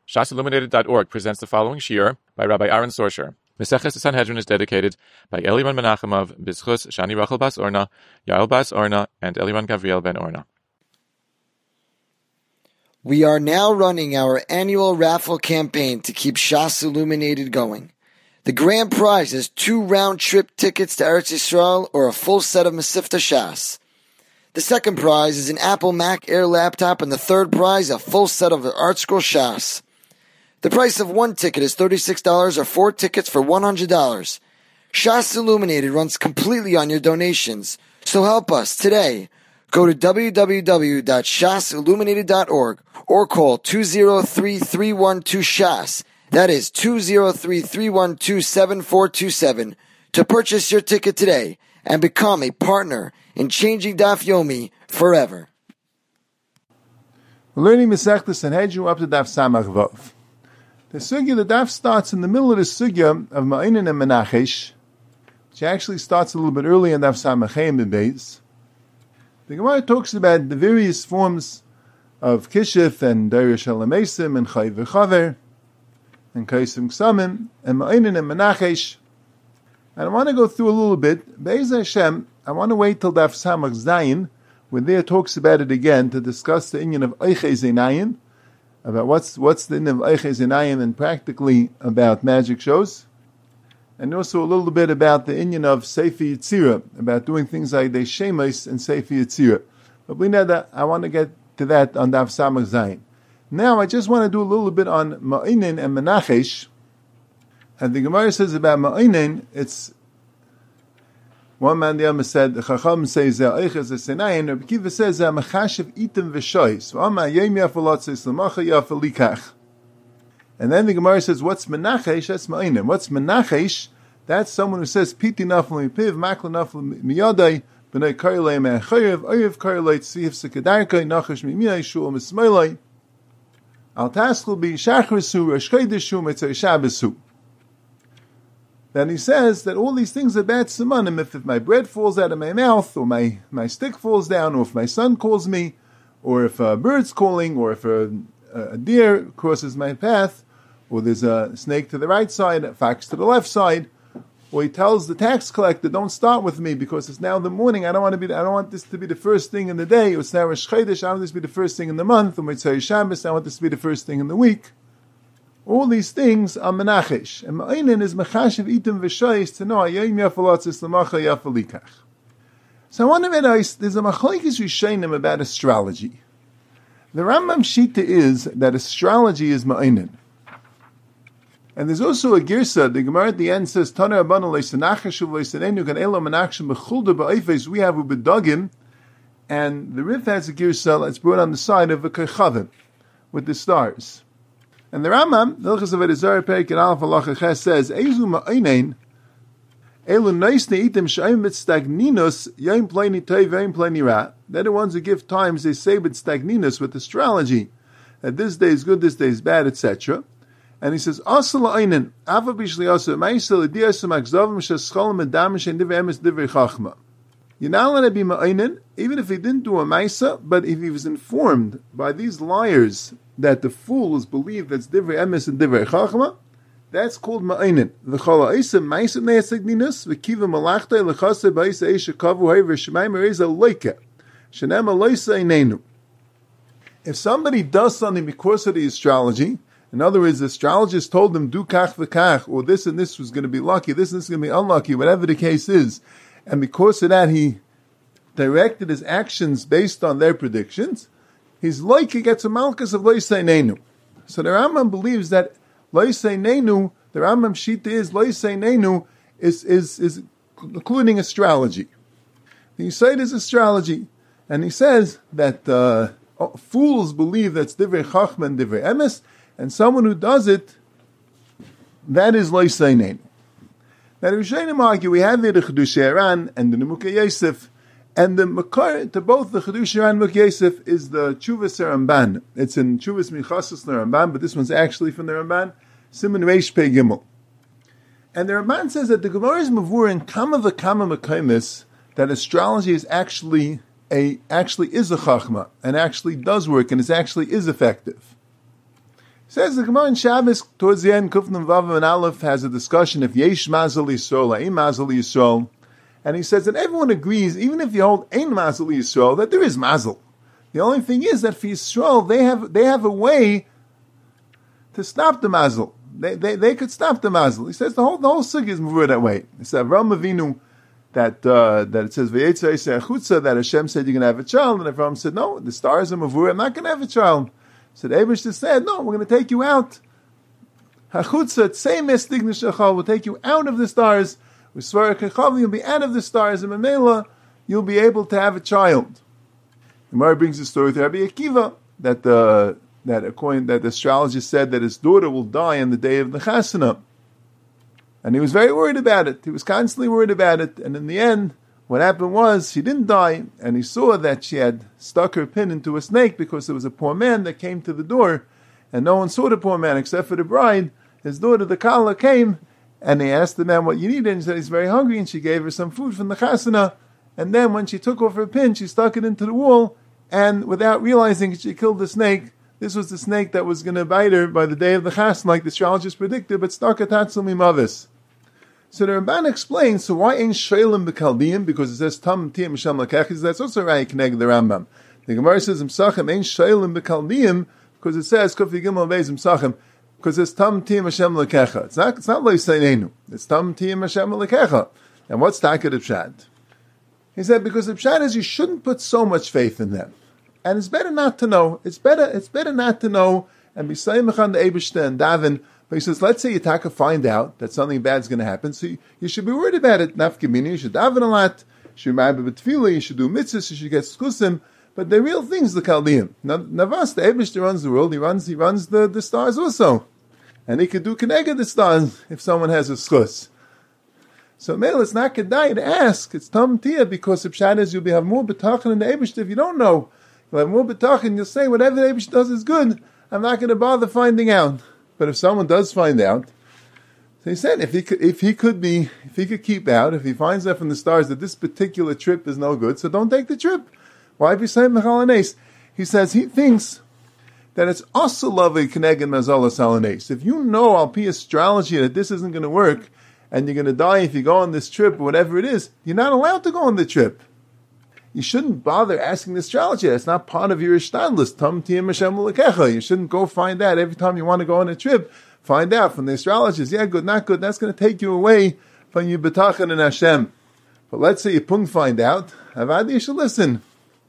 shasilluminated.org presents the following shiur by Rabbi Aaron Sorsher. Meseches Sanhedrin is dedicated by Eliran Menachemov, Bizchus, Shani Rachel Bas Orna, Yael Bas Orna, and Eliran Gavriel Ben Orna. We are now running our annual raffle campaign to keep Shas Illuminated going. The grand prize is 2 round-trip tickets to Eretz Yisrael or a full set of Mesivta Shas. The second prize is an Apple Mac Air laptop, and the third prize a full set of ArtScroll Shas. The price of 1 ticket is $36 or 4 tickets for $100. Shas Illuminated runs completely on your donations, so help us today. Go to www.shasilluminated.org or call 203-312-SHAS. That is 203-312-7427 to purchase your ticket today and become a partner in changing Daf Yomi forever. We're learning Masechta Sanhedrin up to Daf Samach Vav. The sugya, the daf starts in the middle of the sugya of Ma'inin and Menachesh, which actually starts a little bit early in Daf Samach Heim and Beis. The Gemara talks about the various forms of Kishif and Darish Alamesim and Chayv V'chaver and Kaisim Ksamim and Ma'inin and Menachesh. And I want to go through a little bit. Be'ez Hashem, I want to wait till Daf Samach Zayin, when there talks about it again, to discuss the inyan of Eichei Zeinayin, about what's the inyan of Eichei Zeinayin, and practically about magic shows. And also a little bit about the inyan of Seifi Yitzira, about doing things like the Shemes and Seifi Yitzira. But we know that I want to get to that on Daf Samach Zayin. Now I just want to do a little bit on Ma'inin and Menachesh. And the Gemara says about Ma'inin, it's one man the Amma said, the Chacham says, Eiches Zeinayin, Rabbi Kiva says, Mechashev Itim V'shois, V'ama Yem Yafalotzis, L'macha Yafalikach. And then the Gemara says, what's Menachesh? That's Ma'inin. What's Menachesh? That's someone who says, Piti Nafal Mipiv, Makla Nafal Miyadai, B'nai Karlei Me'achayev, Oyev Karlei Tzviv Sekadarkai, Nachash Mimiyai, Shul Mismailai, Al Taskul Bi Shachrisu, Rosh Chodeshu, Mitzay Shabbasu. Then he says that all these things are bad simanim. If my bread falls out of my mouth, or my stick falls down, or if my son calls me, or if a bird's calling, or if a deer crosses my path, or there's a snake to the right side, a fox to the left side, or he tells the tax collector, "Don't start with me because it's now the morning. I don't want this to be the first thing in the day. It's now Rosh Chodesh. I want this to be the first thing in the month. Or Mitzvah Shabbos. I want this to be the first thing in the week." All these things are Menachesh. And Ma'inin is Mechashev Itim V'shois to know Yom Yafalotzis L'macha Yafalikach. So I want to realize there's a Machlokes Rishonim about astrology. The Rambam Shita is that astrology is Ma'inin. And there's also a Girsa, the Gemara at the end says, Tana Rabbanan Le'sanachashuv Le'sanenu Gan Elo Menachshem B'chulda Ba'ifes, we have Ubedagim, and the Rif has a Girsa that's brought on the side of a Kechavim, with the stars. And the Rambam, the Hilchos Avodah Zarah Perek and Aleph Halacha Ches says, Eizu Ma'inain, Elu Noisne Itim Sh'ayim B'Stagninus, Yom Pleni Tov, Yom Pleni Ra. They're the ones who give times, they say B'Stagninus with astrology, that this day is good, this day is bad, etc. And he says, Asal La'ainin, Ava B'Shli Asa, Ma'isa L'Diyasam Akzavim Shescholim Adamish and Divrei Emes Divrei Chachma. You're not allowed to be Ma'ainin, even if he didn't do a Ma'isa, but if he was informed by these liars that the fools believe that's Divrei Emes and Divrei Chachma, that's called Ma'ainin. V'chol ha'isa Ma'isa ne'asagninus, v'kiva malachta l'chase ba'isa eisha kavu ha'ir v'shemai mereza loika, shenem aloisa einenu. If somebody does something because of the astrology, in other words, the astrologist told them, do kach v'kach, or this and this was going to be lucky, this and this is going to be unlucky, whatever the case is, and because of that he directed his actions based on their predictions, he's like he gets a malchus of Loisei Neinu. So the Rambam believes that Loisei Neinu, the Rambam Shita is Loisei Neinu is including astrology. The Yisayid is astrology, and he says that fools believe that's Divrei Chachma and Divrei Emes, and someone who does it, that is Loisei Neinu. Now the Rishonim argue, we have here the Chedush Eran and the Nimukei Yosef, and the Makar to both the Chedush Eran and Nimukei Yosef is the Chuvas Ramban. It's in Chuvas Michasos Ramban, but this one's actually from the Ramban, Siman Reish Pei Gimel. And the Ramban says that the Gemara is mavur in Kama v'Kama Mekaymis, that astrology is actually is a chachma, and actually does work, and it actually is effective. Says the Gemara in Shabbos, towards the end, Kufnum Vav and Aleph has a discussion if Yesh Mazel Yisrael, Ein Mazel Yisrael. And he says that everyone agrees, even if you hold Ein Mazel Yisrael, that there is Mazel. The only thing is that for Yisrael, they have a way to stop the Mazel. They could stop the Mazel. He says the whole sugi is moved that way. It's Avraham Avinu that it says V'yetzah Yisrael Chutza, that Hashem said you're going to have a child, and Avraham said, no, the stars are mavur, I'm not going to have a child. So the Eibush said, no, we're going to take you out. Hachutza, same estigna shachal, will take you out of the stars. With Svara Kechav, you'll be out of the stars, and Mamela, you'll be able to have a child. The Gemara brings the story to Rabbi Akiva that the astrologist said that his daughter will die on the day of the Chasana. And he was very worried about it. He was constantly worried about it. And in the end, what happened was, she didn't die, and he saw that she had stuck her pin into a snake because there was a poor man that came to the door, and no one saw the poor man except for the bride. His daughter, the Kala, came, and he asked the man what you need, and he said he's very hungry, and she gave her some food from the Chasana, and then when she took off her pin, she stuck it into the wall, and without realizing it, she killed the snake. This was the snake that was going to bite her by the day of the Chasana, like the astrologist predicted, but stuck at Tatsumi Mavis. So the Ramban explains, so why ain't Shalem B'Kaldiim? Because it says Tam Tiyam Hashem Lakech. That's also right connected the Rambam. The Gemara says Msachem ain't Shalem B'Kaldiim because it says Kufi Gimel Beis Msachem because it's Tam Tiyam Hashem Lakecha. It's not like Seinenu. It's Tam Tiyam Hashem Lakecha. And what's Taka the Pshat? He said because the Pshat is you shouldn't put so much faith in them, and it's better not to know. It's better not to know and be Saimach on the Eibishter and Davin. But he says, let's say Yitaka find out that something bad's going to happen, so you should be worried about it. Nafkamini, you should daven a lot, you should remember b'tefillah, you should do mitzvahs, you should get skusim. But the real thing is the Chaldeim. Navas, the Eibishter runs the world, he runs the stars also. And he could do keneged the stars if someone has a skus. So Mel, it's not kedai to ask, it's tam tia, because the pshat is you'll have more betachin in the Eibishter if you don't know. You'll have more betachin, you'll say whatever the Eibishter does is good, I'm not going to bother finding out. But if someone does find out, so he said if he could keep out, if he finds out from the stars that this particular trip is no good, so don't take the trip. Why be saying mechalanes? He says he thinks that it's also lovely keneged mazala salanes. If you know al pi astrology that this isn't going to work and you're going to die if you go on this trip or whatever it is, you're not allowed to go on the trip. You shouldn't bother asking the astrologer. That's not part of your ishtadlus. Tam tiyam Hashem l'kecha. You shouldn't go find out every time you want to go on a trip. Find out from the astrologers. Yeah, good, not good. That's going to take you away from your betachan and Hashem. But let's say you pung find out. Avadi, you should listen.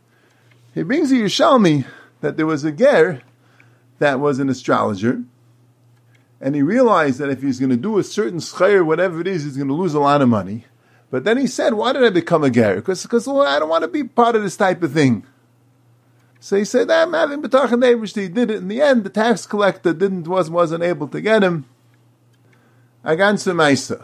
He brings a Yerushalmi that there was a ger that was an astrologer, and he realized that if he's going to do a certain schayr, whatever it is, he's going to lose a lot of money. But then he said, why did I become a ger? Because I don't want to be part of this type of thing. So he said, I'm having betachan Eibishter. He did it. In the end, the tax collector wasn't able to get him. Agan Semaisa.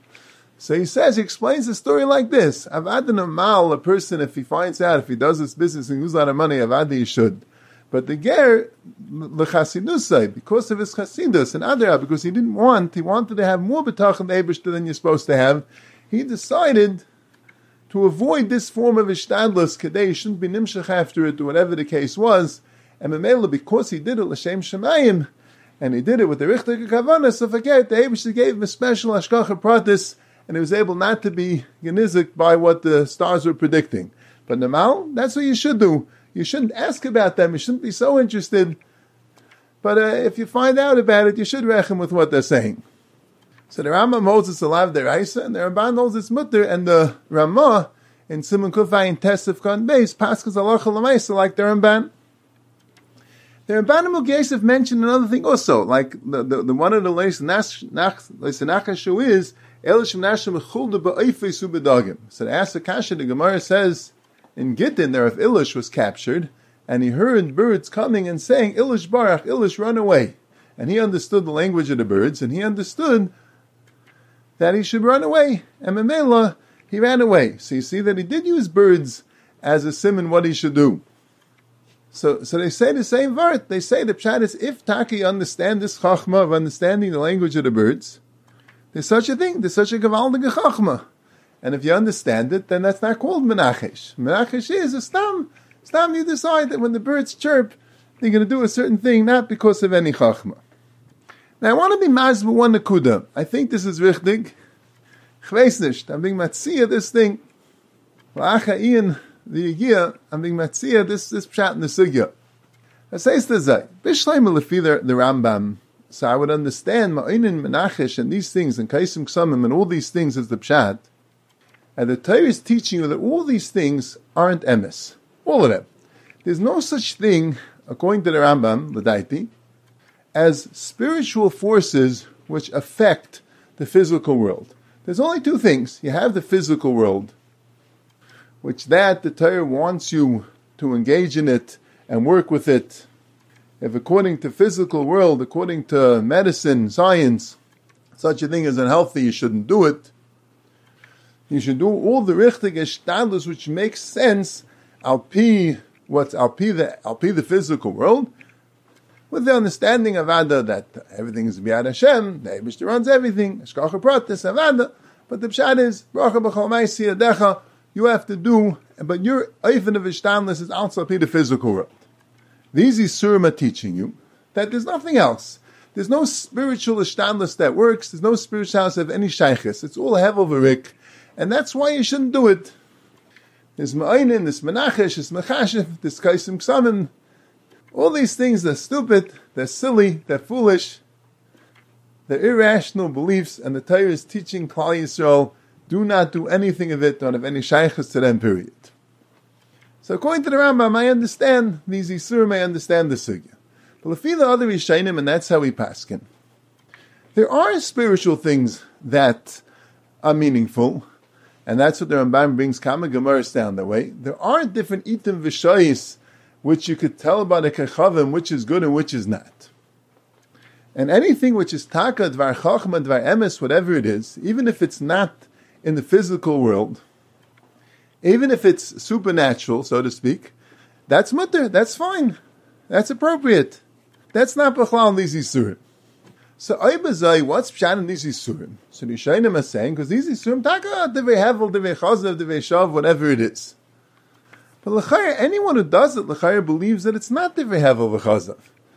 So he explains the story like this. Avad normal, a person, if he finds out, if he does this business and loses a lot of money, Avad he should. But the ger, l'chasidusai, because of his chasidus, and other, because he wanted to have more betachan Eibishter than you're supposed to have, he decided to avoid this form of ishtadlus, kadei, he shouldn't be nimshach after it, or whatever the case was, and Memela, because he did it l'shem shemayim, and he did it with the richtike kavanah, so forget, the Eibishter gave him a special hashgacha pratis, and he was able not to be genizik by what the stars were predicting. But Namal, that's what you should do. You shouldn't ask about them, you shouldn't be so interested, but if you find out about it, you should rechem with what they're saying. So the Rambam holds it's a lav deraisa, and the Ramban holds it's mutter, and the Ramah in Simon Kufay and Tesef Kan Beis paskas halacha l'maisa like the Ramban. The Ramban and Yosef mentioned another thing also, like the one of the leis is Elish Nashim Chulda Ba'ifei Subedagim. So the Asakasha, the Gemara says in Gittin there if Elish was captured, and he heard birds coming and saying, Elish Barach, Elish, run away. And he understood the language of the birds, and he understood that he should run away. And Memela, he ran away. So you see that he did use birds as a simon what he should do. So they say the same word. They say the pshat is if Taki understand this chachma of understanding the language of the birds, there's such a thing. There's such a gavaldige chachma. And if you understand it, then that's not called menachesh. Menachesh is a stam. Stam, you decide that when the birds chirp, They're going to do a certain thing not because of any chachma. Now I want to be mazb one nekuda. I think this is richtig. Ich weiß nicht. I'm being matzia this thing. V'acha ian the year. I'm being matzia this pshat in the sugya. I say to say bishleim lefi the Rambam. So I would understand ma'inin menachesh and these things and kaisim ksamim and all these things as the pshat. And the Torah is teaching you that all these things aren't emes. All of them. There's no such thing, according to the Rambam, the Daiti, as spiritual forces which affect the physical world. There's only two things. You have the physical world, which that the Torah wants you to engage in it and work with it. If according to physical world, according to medicine, science, such a thing is unhealthy, you shouldn't do it. You should do all the richtig eshtadlus which makes sense al pi the physical world, with the understanding of Avada that everything is B'yad Hashem, the Eibishter runs everything, Hashgacha Pratis, Avada, but the Pshat is, Bracha B'chol Ma'aseh Yadecha, you have to do, but your Eifen of Ishtamlis is also the physical world. These Yisurim are teaching you that there's nothing else. There's no spiritual Ishtamlis that works, there's no spiritual house of any Shaykhis, it's all Hevel V'rik, and that's why you shouldn't do it. There's Ma'ainin, there's Menachesh, there's Mechashev, there's Kaisim Ksamim. All these things are stupid, they're silly, they're foolish, they're irrational beliefs, and the Torah is teaching Klal Yisrael, do not do anything of it, don't have any shaykhs to them, period. So according to the Rambam, I understand these Yisurim, I understand the Sugya. But if the other Yishainim, and that's how we paskin, there are spiritual things that are meaningful, and that's what the Rambam brings Kama Gemaras down that way. There are different itim v'shayis which you could tell about a kechavim which is good and which is not. And anything which is taka, dvar chachma, dvar emes, whatever it is, even if it's not in the physical world, even if it's supernatural, so to speak, that's mutter, that's fine, that's appropriate. That's not b'chlal in these Yisurim. So, Oibazai, what's pshat in these Yisurim? So the Yishayim are saying, because these Yisurim, taka, devei hevel, devei chazav, devei shav, whatever it is. But l'chayr, anyone who does it, l'chayr, believes that it's not devei hevel v'chazav.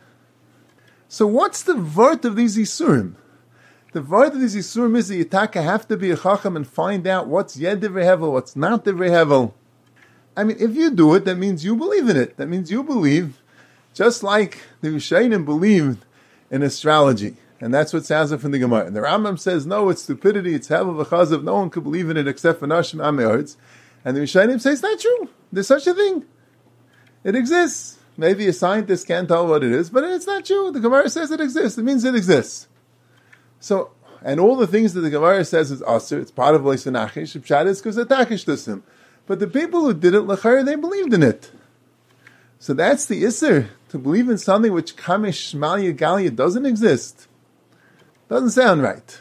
So what's the vort of these Yisurim? The vort of these Yisurim is that you taka have to be a chacham and find out what's yed devei hevel, what's not devei hevel. I mean, if you do it, that means you believe in it. That means you believe, just like the Yishayim believed in astrology. And that's what sounds like from the Gemara. And the Rambam says, no, it's stupidity, it's hevel v'chazav, no one could believe in it except for Nashim Ameords. And the Yishayim says, it's not true. There's such a thing. It exists. Maybe a scientist can't tell what it is, but it's not true. The Gemara says it exists. It means it exists. So, and all the things that the Gemara says is asur, it's part of Loisanachish, Pshat is because they're takish to him. But the people who did it, l'chayr, they believed in it. So that's the Isser, to believe in something which Kamish Shmalia Galia doesn't exist. Doesn't sound right.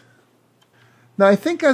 Now I think the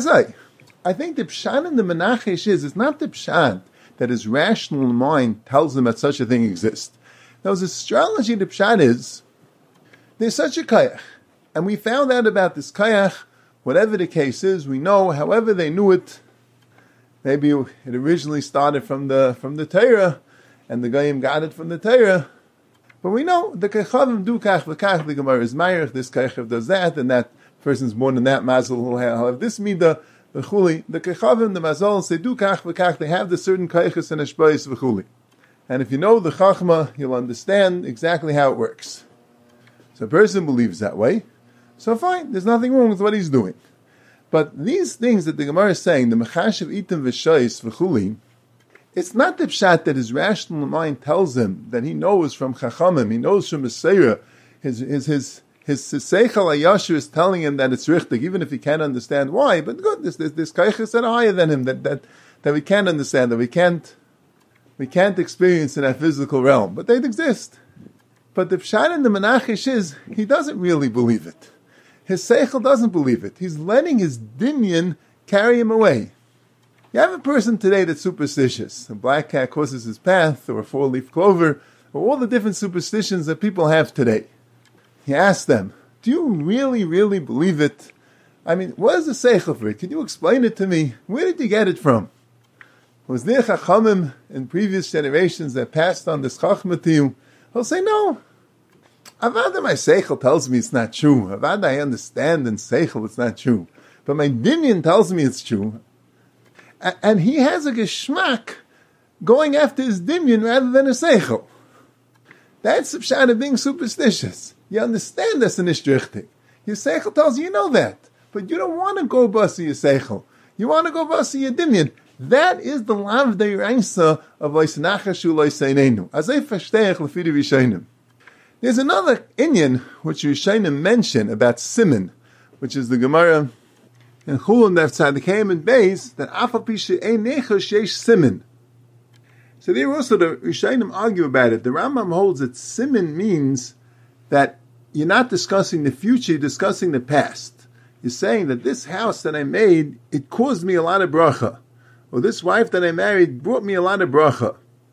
pshat in the Menachesh is, it's not the pshat that his rational mind tells him that such a thing exists. Now his astrology, the pshat is, there's such a kayach. And we found out about this kayach, whatever the case is, we know, however they knew it, maybe it originally started from the Torah, and the Goyim got it from the Torah. But we know the kechavim do kach v'kach. The Gemara is mayach. This kechav does that, and that person's born in that mazel. He'll have this midah v'chuli. The kechavim, the mazal, they do kach v'kach. They have the certain keiches and hashbayis v'chuli. And if you know the chachma, you'll understand exactly how it works. So a person believes that way. So fine, there's nothing wrong with what he's doing. But these things that the Gemara is saying, the mechashev itim v'shayis v'chuli, it's not the pshat that his rational mind tells him that he knows from Chachamim, he knows from Messiah. His seichel ayashir is telling him that it's richtig, even if he can't understand why. But good, this kaiches that are higher than him that we can't understand, that we can't experience in that physical realm, but they exist. But the pshat in the Menachesh is he doesn't really believe it. His seichel doesn't believe it. He's letting his dinyan carry him away. You have a person today that's superstitious. A black cat crosses his path, or a four-leaf clover, or all the different superstitions that people have today. He asks them, do you really, really believe it? I mean, what is the seichel for it? Can you explain it to me? Where did you get it from? Was there chachamim in previous generations that passed on this chachma to you? He'll say, no. Avada, my seichel tells me it's not true. Avada, I understand in seichel it's not true. But my dinyan tells me it's true. And he has a geschmack going after his dinyan rather than a seichel. That's the pshat of being superstitious. You understand that's an ishtrichtik. Your seichel tells you know that. But you don't want to go basi your seichel. You want to go basi your dinyan. That is the lav deiraisa of loisenachashu loiseinenu. As I verstehe lefi the Rishonim. There's another inyan which Rishonim mention about Siman, which is the Gemara in Chulun Daf Tzadikayim and Beis, that afal pishe ein nechash yesh Siman. So there also the Rishonim argue about it. The Rambam holds that Siman means that you're not discussing the future, you're discussing the past. You're saying that this house that I made, it caused me a lot of bracha. Or this wife that I married brought me a lot of bracha.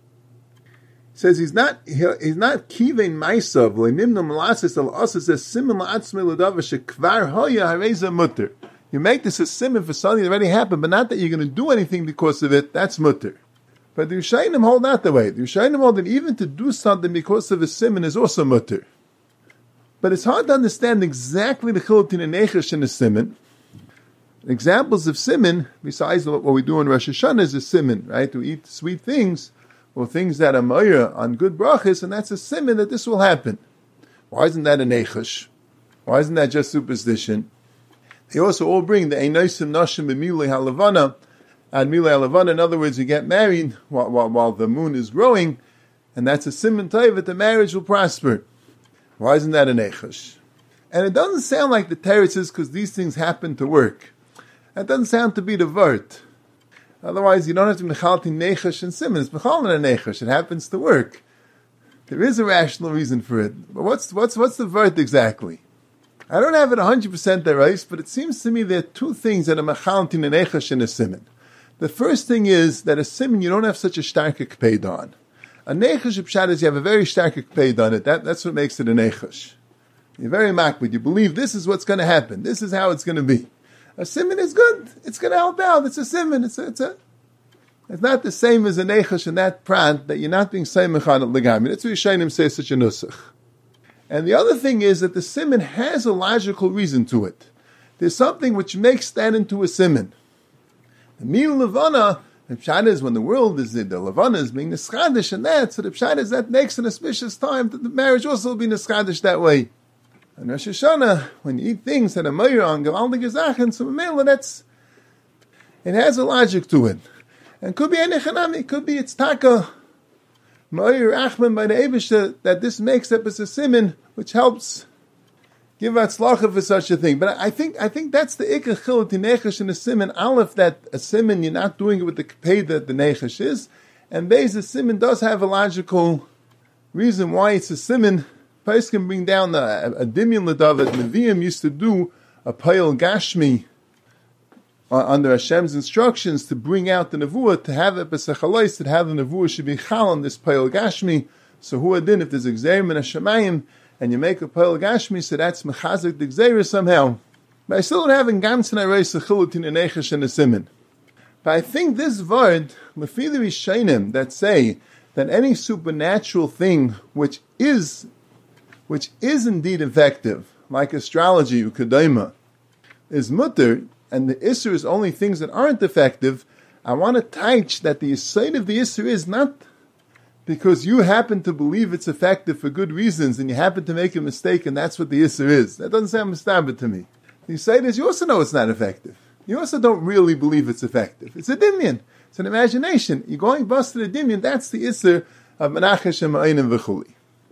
He says he's not kivein ma'asav le'nimna malasis al asas as siman la'atzmei l'davar shekvar hoya hareza mutter. You make this a siman for something that already happened, but not that you're going to do anything because of it. That's mutter. But the Rishonim hold not the way. The Rishonim hold that even to do something because of a siman is also mutter. But it's hard to understand exactly the chiluk in a nechash and a siman. Examples of siman, besides what we do in Rosh Hashanah, is a siman, right? To eat sweet things, or things that are moira on good brachas, and that's a siman that this will happen. Why isn't that a nechash? Why isn't that just superstition? They also all bring the einosim nashim b'milei halavana, and milei halavana, in other words, you get married while the moon is growing, and that's a siman tov that the marriage will prosper. Why isn't that a nechash? And it doesn't sound like the teretz is because these things happen to work. That doesn't sound to be the vert. Otherwise, you don't have to be mechalti nechash and siman. It's mechalin a nechash. It happens to work. There is a rational reason for it. But what's the vert exactly? I don't have it 100% there, but it seems to me there are two things that are mechalti nechash and a siman. The first thing is that a siman you don't have such a stark kpeid on. A nechash pshat is you have a very stark kpeid on it. That's what makes it a nechash. You're very makbid. You believe this is what's going to happen. This is how it's going to be. A siman is good. It's going to help out. It's a siman. It's not the same as a nechash in that prant that you're not being seimach on it legami. That's what Yishayim says such a nusach. And the other thing is that the siman has a logical reason to it. There's something which makes that into a siman. The mil levana, the pshat is when the world is the levana is being neschadish and that, so the pshat is that makes an auspicious time that the marriage also will be neschadish that way. And Rosh Hashanah, when you eat things that are meir on gewaldige Zachen, so it has a logic to it. And could be any chanami, it could be it's taka meir achman by the Eibishter that this makes up as a siman, which helps give atzlacha for such a thing. But I think that's the ikar chiluk in nechash and a siman. Aleph, that a siman you're not doing it with the kpei that the nechash is, and beis the siman does have a logical reason why it's a siman. Pais can bring down a dimyon l'davet. Nevi'im used to do a payil gashmi under Hashem's instructions to bring out the nevuah, to have it b'sechalois, to have the nevuah should be chal on this payil gashmi. So who adin, if there's a gzerim in Hashemayim, and you make a payil gashmi, so that's mechazik the gzerim somehow. But I still don't have in gamtzen areis a chilutin in echesh and a siman. But I think this vard, lefi the Rishonim, that say that any supernatural thing which is indeed effective, like astrology, ukadaima, is mutter, and the Isser is only things that aren't effective. I want to teach that the side of the Isser is not because you happen to believe it's effective for good reasons and you happen to make a mistake and that's what the Isser is. That doesn't sound mistabit to me. The side is you also know it's not effective. You also don't really believe it's effective. It's a dimyan. It's an imagination. You're going bust to the dimyan. That's the Isser of Menachesh and Ma'anim v'chuli.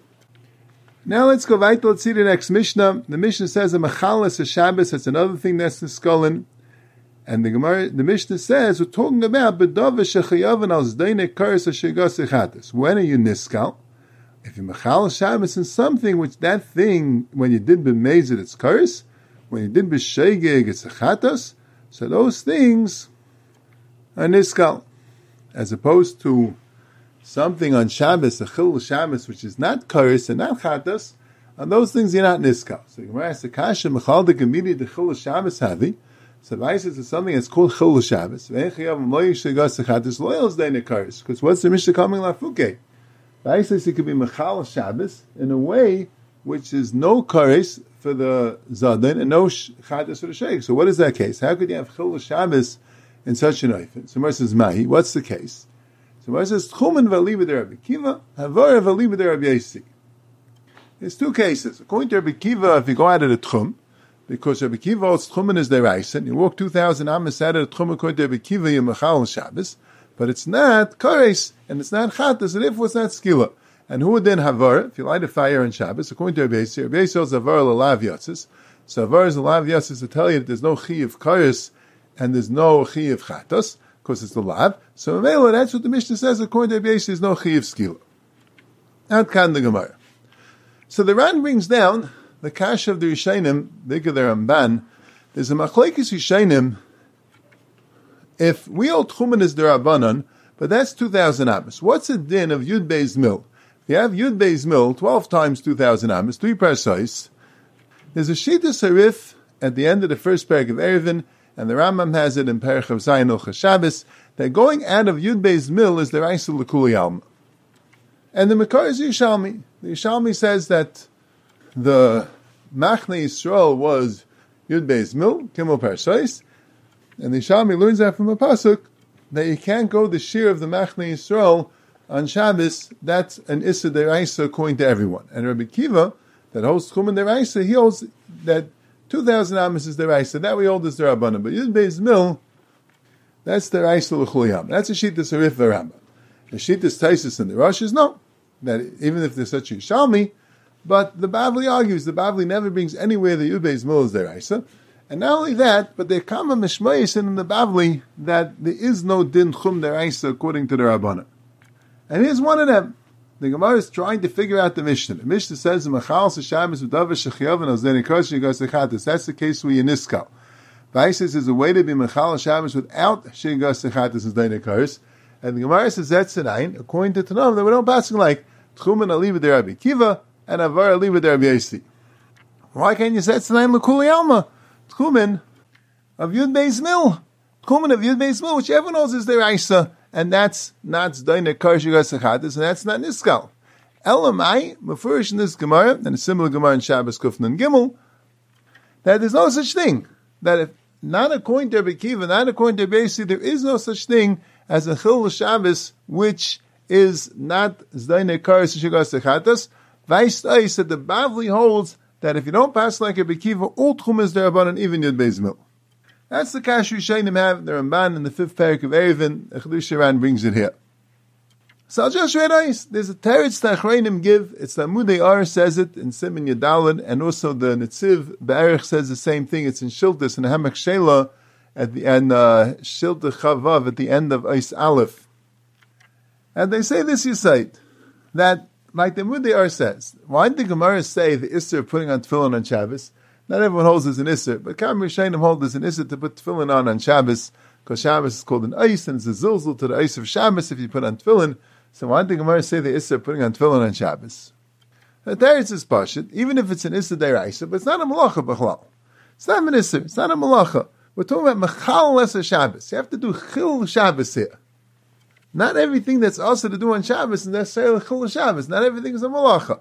Now let's go weiter. Let's see the next Mishnah. The Mishnah says a mechalas a Shabbos. That's another thing that's niskolin. And the Mishnah says we're talking about bedav shechayavan al zdeinek kares shegas echatas. When are you niskal? If you mechalas Shabbos in something which that thing when you did b'mezid it's kares, when you did b'shegeg it's echatas. So those things are niskal, as opposed to something on Shabbos, a chil Shabbos, which is not kares and not chatas, and those things you're not niskal. So the Gemara asks, "Kasha mechal the gemidi the chil Shabbos havi." So vice is something that's called chil Shabbos. Because what's the Mishnah coming lafuke? It could be Mechal Shabbos in a way which is no kares for the Zadin and no Chadas for the Sheikh. So what is that case? How could you have Chil Shabbos in such an oifen? So Mar says, Mahi, what's the case? So Mar says, Tchumen v'aliba de Rabbi Kiva, Havara v'aliba de Rabbi Yossi. There's two cases. According to Rabbi Kiva, if you go out of the Tchum, because Rabbi Kiva holds Tchumen is deraisa, and you walk 2,000 amas out of the Tchum according to Rabbi Kiva, you're Mechal Shabbos, but it's not kares, and it's not Chatas, and therefore it's not Skila. And who would then Havara, if you light a fire on Shabbos, according to Rabbi Yossi, Rabbi Yossi holds Havara l'lav yatzis. So Havara is l'lav yatzis to tell you that there's no chi of kares, and there's no chi of Chatas, because it's the lav. So Mela, that's what the Mishnah says, according to Rabbi Yossi, there's no chi of Skila. Ad kan the Gemara. So the Ran brings down the Kasha of the Rishonim, the Ramban. There's a Machlekes Rishonim. If we hold Tchumen is derabanan, but that's 2,000 amas. What's the din of Yud Beis Mil? If you have Yud Beis Mil, 12 times 2,000 amas, 3 parsais. There's a Shita Sarif at the end of the first parak of Erevin, and the Rambam has it in Perach of Zayin Ilchas Shabbos, that going out of Yud Beis Mil is the Raisa L'Kuli Alma. And the Makar is Yishalmi. The Yishalmi says that the Machne Yisrael was Yud Beis Mil, Kimel Parsais, and the Yishalmi learns that from a pasuk that you can't go the shir of the Machne Yisrael on Shabbos. That's an Issa Deraisa according to everyone. And Rabbi Kiva, that holds Tchumen Deraisa, he holds that 2,000 amas is Deraisa. That we hold as Derabanan. But Yud Beis Mil, that's Deraisa L'Chuliyam. That's a Shita Sarif V'Rambam. The Shita Taisis and the Rosh is no. That even if there's such a Yishalmi, but the Bavli argues, the Bavli never brings anywhere the Yud Beis Mil is Deraisa. And not only that, but there come a Mishmayis in the Bavli that there is no Din Chum Deraisa according to the Rabbana. And here's one of them. The Gemara is trying to figure out the Mishnah. The Mishnah says, Machal Shabbos Udavar Shechiyav and Ozdeni Kosh Yigas Echatas. That's the case where you niskal. Vaisis is a way to be Machal Shabbos without Shigas Echatas and Ozdeni Kosh. And the Gemara says that's an ayin. According to Tanam, that we don't pass like Tchumen Aliva de Rabbi Kiva and Avar Aliva de Rabbi Yossi. Why can't you say it's an ayin L'Kuli Alma? Tchumen of Yud Beis Mil. Tchumen of Yud Beis Mil, which everyone knows is their Aisa, and that's not Zdaina Karsh Yigas Echatas, and that's not Niskal. Elamai, Mefurish in this Gemara, and a similar Gemara in Shabbos Kufn and Gimel, that there's no such thing. That if not according to Rabbi Kiva, not according to Rabbi Yossi, there is no such thing as a Chil Shabbos, which is not Zdaina Karsh Yigas Echatas. Vice Eis, that the Bavli holds that if you don't pass like a Bekiva, all Tchum is derabanan, even Yud Beis Mil. That's the Kash Rishonim have, the Ramban in the 5th parak of Erevin, the Chedush Ran brings it here. So I'll just read ice. There's a teretz that Achreinim give, it's the Amudei Ar says it in Siman Yadalad, and also the Netziv Be'erich says the same thing, it's in Shiltis, and Hamak Shela, at the end, Shilta Chavav, at the end of Eis Aleph. And they say this, you say, that like the Mudei Ar says, why did the Gemara say the Isser of putting on tefillin on Shabbos? Not everyone holds as an Isser, but Kam Rishonim hold as an Isser to put tefillin on Shabbos, because Shabbos is called an Eis, and it's a zilzul to the Eis of Shabbos if you put on tefillin. So why did the Gemara say the Isser of putting on tefillin on Shabbos? The Teretz is Pashut, even if it's an Isser Deraisa, but it's not a Malacha B'chlal. It's not an Isser, it's not a Malacha. We're talking about Mechal Lesser Shabbos. You have to do Chil Shabbos here. Not everything that's also to do on Shabbos is necessarily Chil Shabbos. Not everything is a Malacha.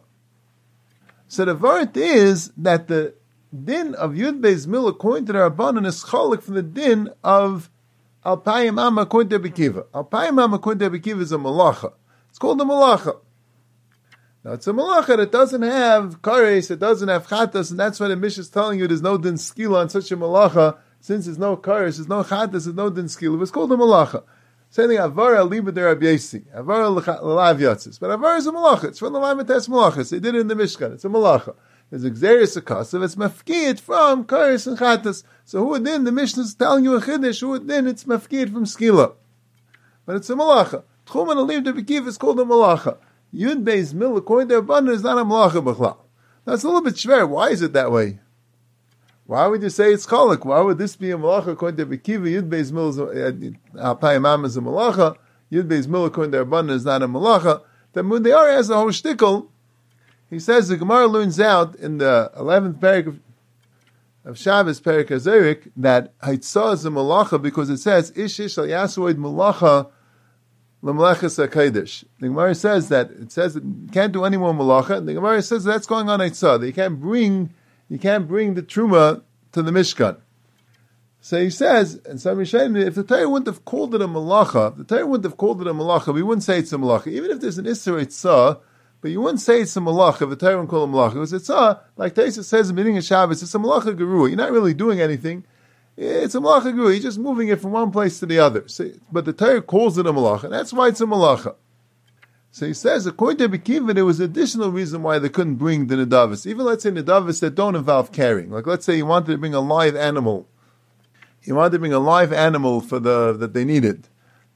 So the vart is that the din of Yud Beis Mil according to the Rabbanan is chalik from the din of Alpayim Am according to Bekiva. Alpayim Am according to Bekiva is a Malacha. It's called a Malacha. Now it's a Malacha that doesn't have Kares, it doesn't have Chatas, and that's why the Mishnah is telling you there's no din skila on such a Malacha. Since there's no Kares, there's no Chatas, there's no din skila. It's called a Malacha. Same thing, Avara Liba de Rabbi Yossi. Avara L'Lav Yatzis. But Avara is a Malacha. It's from the Lamites Malachas. They did it in the Mishkan. It's a Malacha. There's Xeris Akasav. It's Mafkid from Karis and Chatas. So who would then, the Mishnah is telling you a Chiddush, who would then, it's Mafkid from Skila. But it's a Malacha. Tchumen Aliv de Bekiv is called a Malacha. Yud Beis Mil, according to Rabbanan, is not a Malacha B'chlal. Now it's a little bit schwer. Why is it that way? Why would you say it's chalik? Why would this be a malacha according to Bekiva? Yud Beis Mil is Alpayim Am is a malacha. Yud Beis Mil according to Rabbanan is not a malacha. The Mudei Ar has a whole shtickle. He says the Gemara learns out in the 11th parak of Shabbos, parak Azarik, that Haitzah is a malacha because it says Ish Ish Al Yasoid malacha l'malachas hakodesh. The Gemara says that you can't do any more malacha. And the Gemara says that's going on Eitzah. That you can't bring the truma to the Mishkan. So he says, and some Rishonim, if the Torah wouldn't have called it a malacha, we wouldn't say it's a malacha. Even if there's an Isser Eitzah, but you wouldn't say it's a malacha if the Torah wouldn't call it a malacha. Because Eitzah, like Taisa says in the beginning of Shabbos, it's a malacha gerua. You're not really doing anything. It's a malacha gerua. You're just moving it from one place to the other. So, but the Torah calls it a malacha, and that's why it's a malacha. So he says, according to Bekiva, there was an additional reason why they couldn't bring the Nedavis. Even let's say Nedavis that don't involve carrying. Like let's say you wanted to bring a live animal. You wanted to bring a live animal that they needed.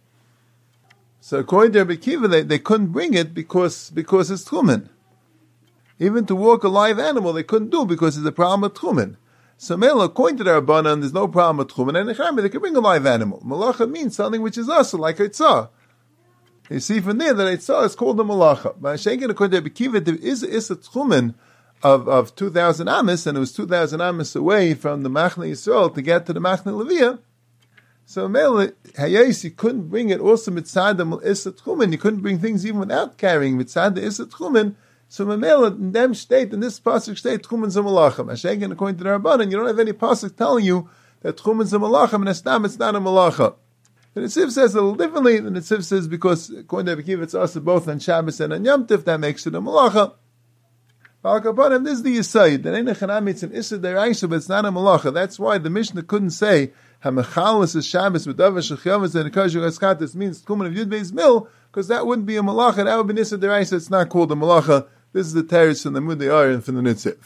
So according to Rabbi Kiva, they couldn't bring it because it's Tchumen. Even to walk a live animal, they couldn't do because there's a problem with Tchumen. So Mela, according to the Rabbanan, there's no problem with Tchumen, and Echami, they can bring a live animal. Malacha means something which is also like Eitzah. You see from there that Eitzah is called a Malacha. But Shenken, according to Rabbi Kiva, there is a Tchumen of 2,000 Amis, and it was 2,000 Amis away from the Machne Yisrael to get to the Machne Leviah. So Mele Hayesi couldn't bring it also mitzad Issa Tchumen. You couldn't bring things even without carrying mitzad Issa Tchumen. So Mele in them state, in this pasuk state, Tchumen's a malachim. Hashem, according to the Rabbanan, you don't have any pasuk telling you that Tchumen's a malachim, and it's not a malacha. The Netziv says a little differently. The Netziv says because according to Rabbi Kiva, it's also both on Shabbos and on Yom Tov, that makes it a malacha. This is the Yisayid. That ain't a chanami, it's an Issa Deraisa, but it's not a malacha. That's why the Mishnah couldn't say Hamachalis is Shabbos with Davash Shechavas and Kashu Eskatis means Tchumen of Yud Beis Mil, because that wouldn't be a malacha. That would be Issa Deraisa. It's not called a malacha. This is the teretz from the Mudei Ayin from the Netziv.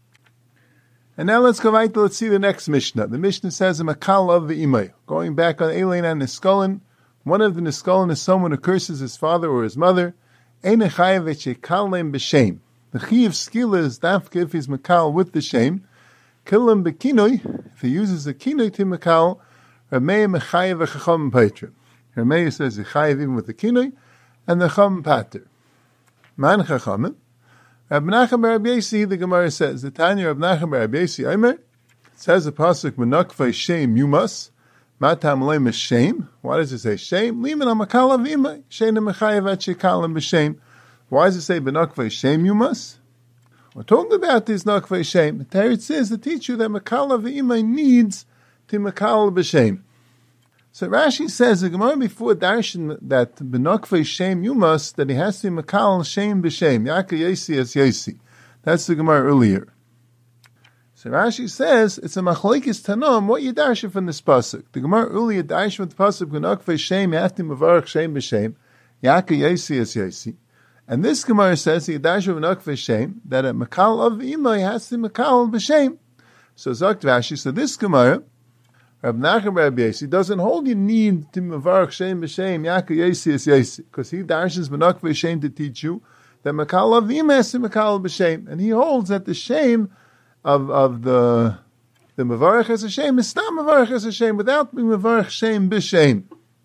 And now let's go right to let's see the next Mishnah. The Mishnah says a Makal of the Imay. Going back on Eilein and Niskolin, one of the Niskolin is someone who curses his father or his mother. Ein Echayev Echekalem B'Shem. The Chi of Skila is dafka if he's Makal with the shame. Kilim B'Kinoi, if he uses a Kinoi to Makal, Ramei Mechayev Echachom Pater. Ramei says Echayev even with the Kinoi, and the Chom Pater. Man Chachamim. Rab Menachem bar Rabbi Yosi, the Gemara says, the Tanya Rab Menachem bar Rabbi Yosi, Omer, it says the pasuk Menakvei Shem Yumas, Matam Leim Shem. Why does it say Shem? Liman Amakala Vima, Shem Mechayev at Shekalim B'Shem. Why does it say Benakvei Shem Yumas? We're talking about this Nakvei Shem. The Teretz says to teach you that Makala V'imay needs to Makala B'Shem. So Rashi says the Gemara before Darshan that Benakvei Shem Yumas, that he has to Makala Shem B'Shem. Yaka Yesi as Yesi. That's the Gemara earlier. So Rashi says it's a Machlekes Tanam. What you darshan from this pasuk? The Gemara earlier darshan with the pasuk Benakvei Shem. You have to Mavarach Shem B'Shem. Yaka Yesi as Yesi. And this Gemara says that a Makal of Imay has to Makal B'Shem. So Zakt Rashi, so this Gemara, Rab Nachem Rabbi Yosi, doesn't hold you need to Mavarach Shem B'Shem, Yaka Yesi is Yesi, because he darshans Benakvei Shem to teach you that Makal of Imay has to Makal B'Shem. And he holds that the shame of the Mavarach as a shame is not Mavarach as a shame without being Mavarach Shem B'Shem.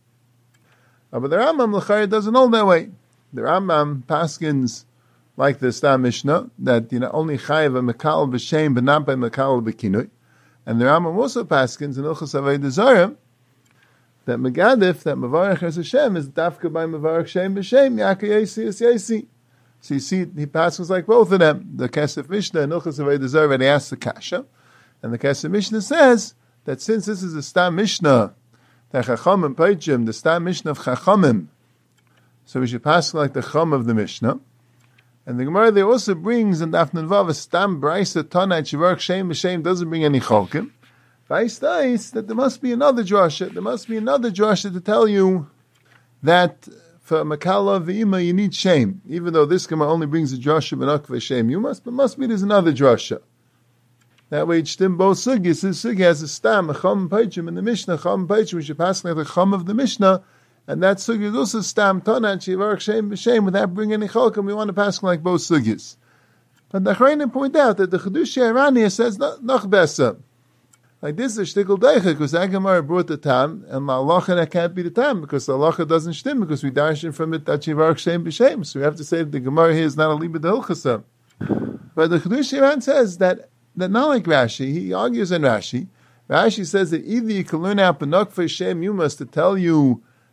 But the Rambam L'chayr doesn't hold that way. The Rambam paskins like the Stam Mishnah that only chayiv a Makal b'Shem but not by Makal b'Kinoi, and the Rambam also paskins in Ilchos Avodah Zarah that Megadif that Mavarach as Hashem is dafka by Mavarach Shem b'Shem Yaka Yesi is Yesi. So you see he paskins like both of them. The Kesef Mishnah in Ilchos Avodah Zarah they ask the Kasha, and the Kesef Mishnah says that since this is a Stam Mishnah that Chachamim Peichim, the Stam Mishnah of Chachamim. So we should pass like the Chum of the Mishnah. And the Gemara there also brings in Daf Vav a Stam Braisa Tanai Shivarach Shem B'Shem doesn't bring any Cholkim. Vaistais that there must be another drasha. There must be another drasha to tell you that for Makala V'ima you need shame. Even though this Gemara only brings a drasha Benakvei Shem must be there's another drasha. That way it's both sugis. This sugi has a Stam, a Chum Peichim in the Mishnah. Chum Peichim we should pass like the Chum of the Mishnah. And that sugi is also Stam Tana and Shivarach Shem B'Shem without bringing any Cholkim. We want to pass like both sugis. But the Achrayim point out that the Chedush Arania says Nach Besa. Like this is a shtickle deicha because that Gemara brought the tam and la halacha that can't be the tam because the halacha doesn't stem because we darshan from it that Shivarach Shem B'Shem. So we have to say that the Gemara here is not a liba d'ilchasa. But the Chedush Aran says that not like Rashi. He argues in Rashi. Rashi says that either you can learn out Benakvei Shem Yumas to tell you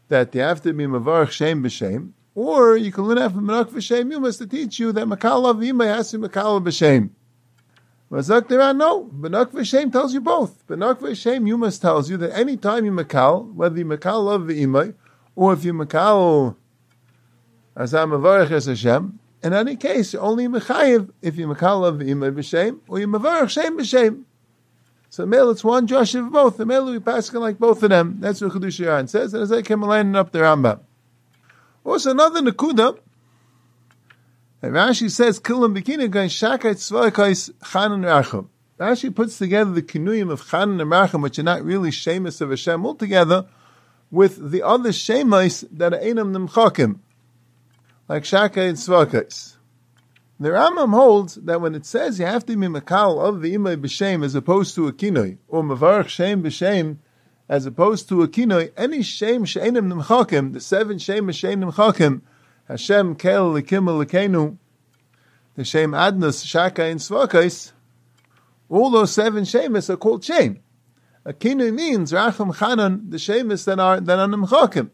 that you have to be Mavarach Shem B'Shem, or you can learn that from Menach V'Shem Yumas to teach you that Makal Avimai has to be Makal B'Shem. Mazak Deran, no. Menach V'Shem tells you both. Menach V'Shem Yumas tells you that any time you Makal, whether you Makal of V'Imai, or if you Makal as Mavarach as Hashem, in any case, you're only Mechayiv if you Makal of V'Imai B'Shem, or you Mavarach Shem B'Shem. So Mel, it's one Josh of both. The Mel we pass like both of them. That's what Chedush Yaran says, and as I came lining up the Rambam. Also another Nakuda, and Rashi says, Kilam Bikini Gain Shakai Tzvakais Chanan Racham. Rashi puts together the Kinuyim of Chanan and Racham, which are not really Shemus of Hashem altogether, with the other Shemais that are Einam Nimchakim, like Shakai and Tzvakais. The Rambam holds that when it says you have to be Makal of the Imay B'Shem as opposed to a Kinoi, or Mavarach Shem B'Shem as opposed to a Kinoi, any Shem She'enim Nimchakim, the 7 Shem She'enim Nimchakim, Hashem, Kel, Likim, Lekenu, the Shem Adnas, Shakai, and Svakais, all those 7 Shemis are called Shem. A Kinoi means Racham Chanan, the Shemis that are Nimchakim.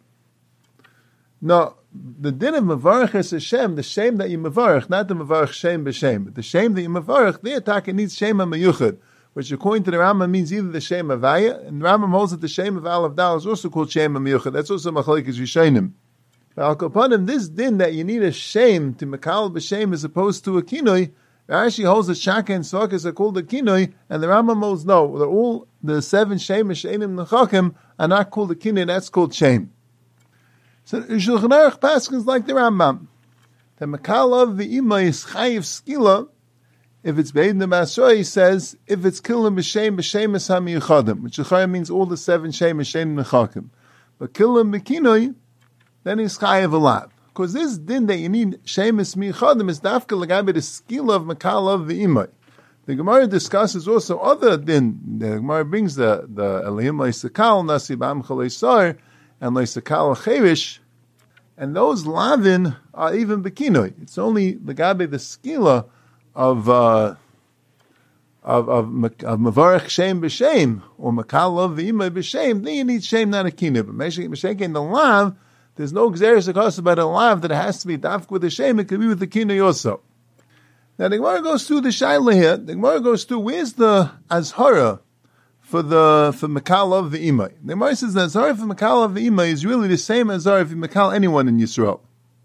Now, the din of Mavarach is Hashem, the Shem that you Mavarach, not the Mavarach Shem B'Shem, but the Shem that you Mavarach, the attack needs Shem HaMayuchad, which according to the Rambam means either the Shem Havaya, and the Rambam holds that the Shem of Aleph Dal is also called Shem HaMayuchad. That's also Machlekes Rishonim. Al Kapanim, this din that you need a Shem to Makal B'Shem as opposed to a Kinoi, Rashi holds that Shaka and Svakas are called a Kinoi, and the Rambam holds no, that all the 7 Shem She'enim Nechakim are not called a Kinoi, that's called Shem. So Shulchan Aruch paskins like the Rambam. The Makal of the Ima is Chayiv Skila. If it's Be'ed Nemasoi, he says, if it's Kilim B'Shem, B'Shem is HaMiyuchadim, which Chayim means all the 7 Shem She'enim Nechakim. But Kilim B'Kinoi, then he's Chayiv Alav. Because this din that you need Shem is Miyuchadim is Dafka L'gabe the Skila of Makal of the Ima. The Gemara discusses also other din. The Gemara brings the Elohim Le'Sakal, Nasi Ba'am Chalei Sar, and Le'Sakal Cherish, and those lavin are even bekinoi. It's only the gabe the skila of mavarach shem b'shem or makal of the imay b'shem. Then you need shem, not a kinoi. But meshaken the lav, there's no gzeres across about a lav that it has to be dafk with the shem. It could be with the kinoi also. Now the Gemara goes through the shaila here. The Gemara goes through where's the azhara for Makal of the Imay. The Gemara says that Azar for Makal of the Imay is really the same as Azar if you Makal anyone in Yisrael.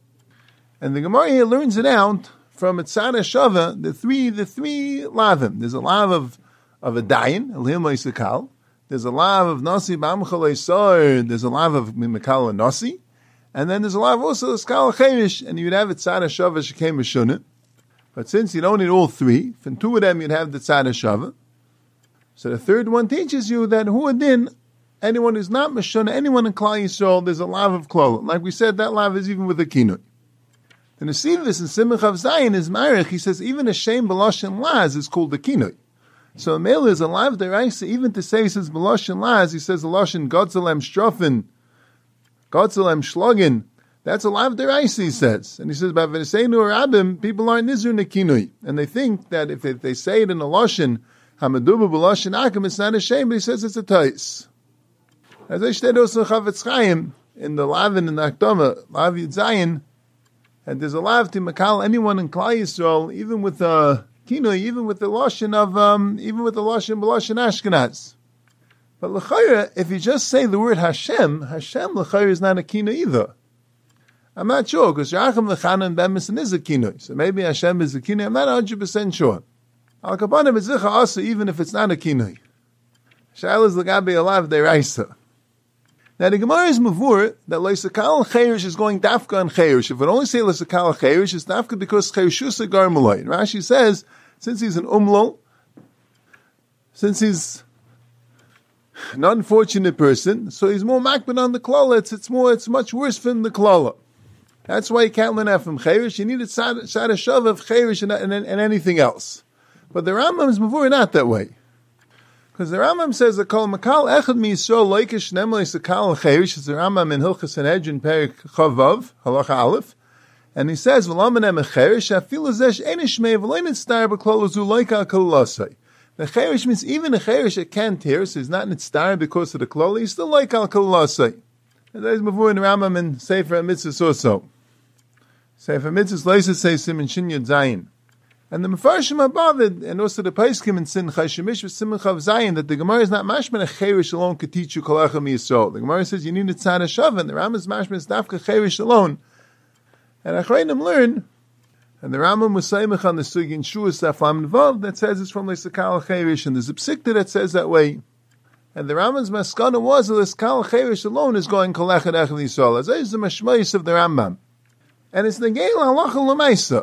And the Gemara here learns it out from Etzad Shava, the three lavim. There's a lav of a dayin, Elohim Le'Sakal. There's a lav of Nasi B'am Chalei Sar. There's a lav of Makal and Nasi. And then there's a lav also of Skal Cherish, and you'd have Etzad Shava Shekem Meshunah. But since you don't need all 3, from 2 of them you'd have the Etzad Shava. So the third one teaches you that huadin, anyone who's not Meshunah, anyone in Klal Yisrael, there's a lav of klal. Like we said, that lav is even with a kinut. The Nesivis in Simach of Zayin is Marich. He says even a Shem B'Lashon Laz is called the kinut. So Mele is a lav deraisa, even to say he says B'Lashon Laz, he says the Lashon Godzelem Strofen, Godzelem Shlogin. That's a lav deraisa, he says. And he says, by V'Neseinu Arabim, people aren't nizur nekinui. And they think that if they say it in a Lashon, Hamaduba b'Lashon Akum, it's not a shame, but he says it's a tais. As I said also Chavetz Chaim in the Lavin in the Akdama, Lav Yud Zayin, and there's a lav to Makal anyone in Klal Yisrael, even with the Kinoi, even with the Lashon b'Lashon Ashkenaz. But l'chayra, if you just say the word Hashem l'chayra is not a Kinoi either. I'm not sure, because Yacham l'chanan b'emison is a Kinoi, so maybe Hashem is a Kinoi. I'm not 100% sure. Al kapanim is zicha also, even if it's not a kinoi. Shaila is l'gabe alav deraisa. Now the Gemara is mavur that leisakal cherish is going dafka on cherish. If it only say leisakal cherish, it's dafka because cherishusa garmaloi. Rashi says, since he's an umlo, since he's an unfortunate person, so he's more makbid on the klala. It's much worse than the klala. That's why you can't learn that from cherish. You need a shadash of cherish and anything else. But the Rambam is mavur not that way. Because the Rambam says that kol makal echad mi Yisrael loikesh nemli sakal cherish. It's the Rambam in Hilchas Sanhedrin Perik Chavav Halacha Aleph, and he says v'lamanem cherish afilu zesh enishmei v'loinit star b'klol zu loika kol. The cherish means even a cherish that can't hear, so he's not nitztar because of the klol. He's still loika kol. And that is before in the Rambam in Sefer HaMitzvahs also. Sefer HaMitzvahs Leisa says Siman Shin Yud Zayin. And the Mefarshim are bothered, and also the Paiskim in Sin Chashemish with Siman Chav Zayin, that the Gemara is not mashman a cherish alone could teach you Kol Echad Yisrael. The Gemara says you need a tzad Hashavah, and the Rambam is mashman is dafka cherish alone. And Achrayim learn, and the Rambam was saimach on the Sugi in Shuas Saflam Nevav that says it's from Leisakal Cherish, and there's a Psikta that says that way. And the Rambam's maskana was that Leisakal Cherish alone is going Kol Echad Yisrael. As is the Mashmais of the Rambam. And it's Negei L'Halacha L'Maisa.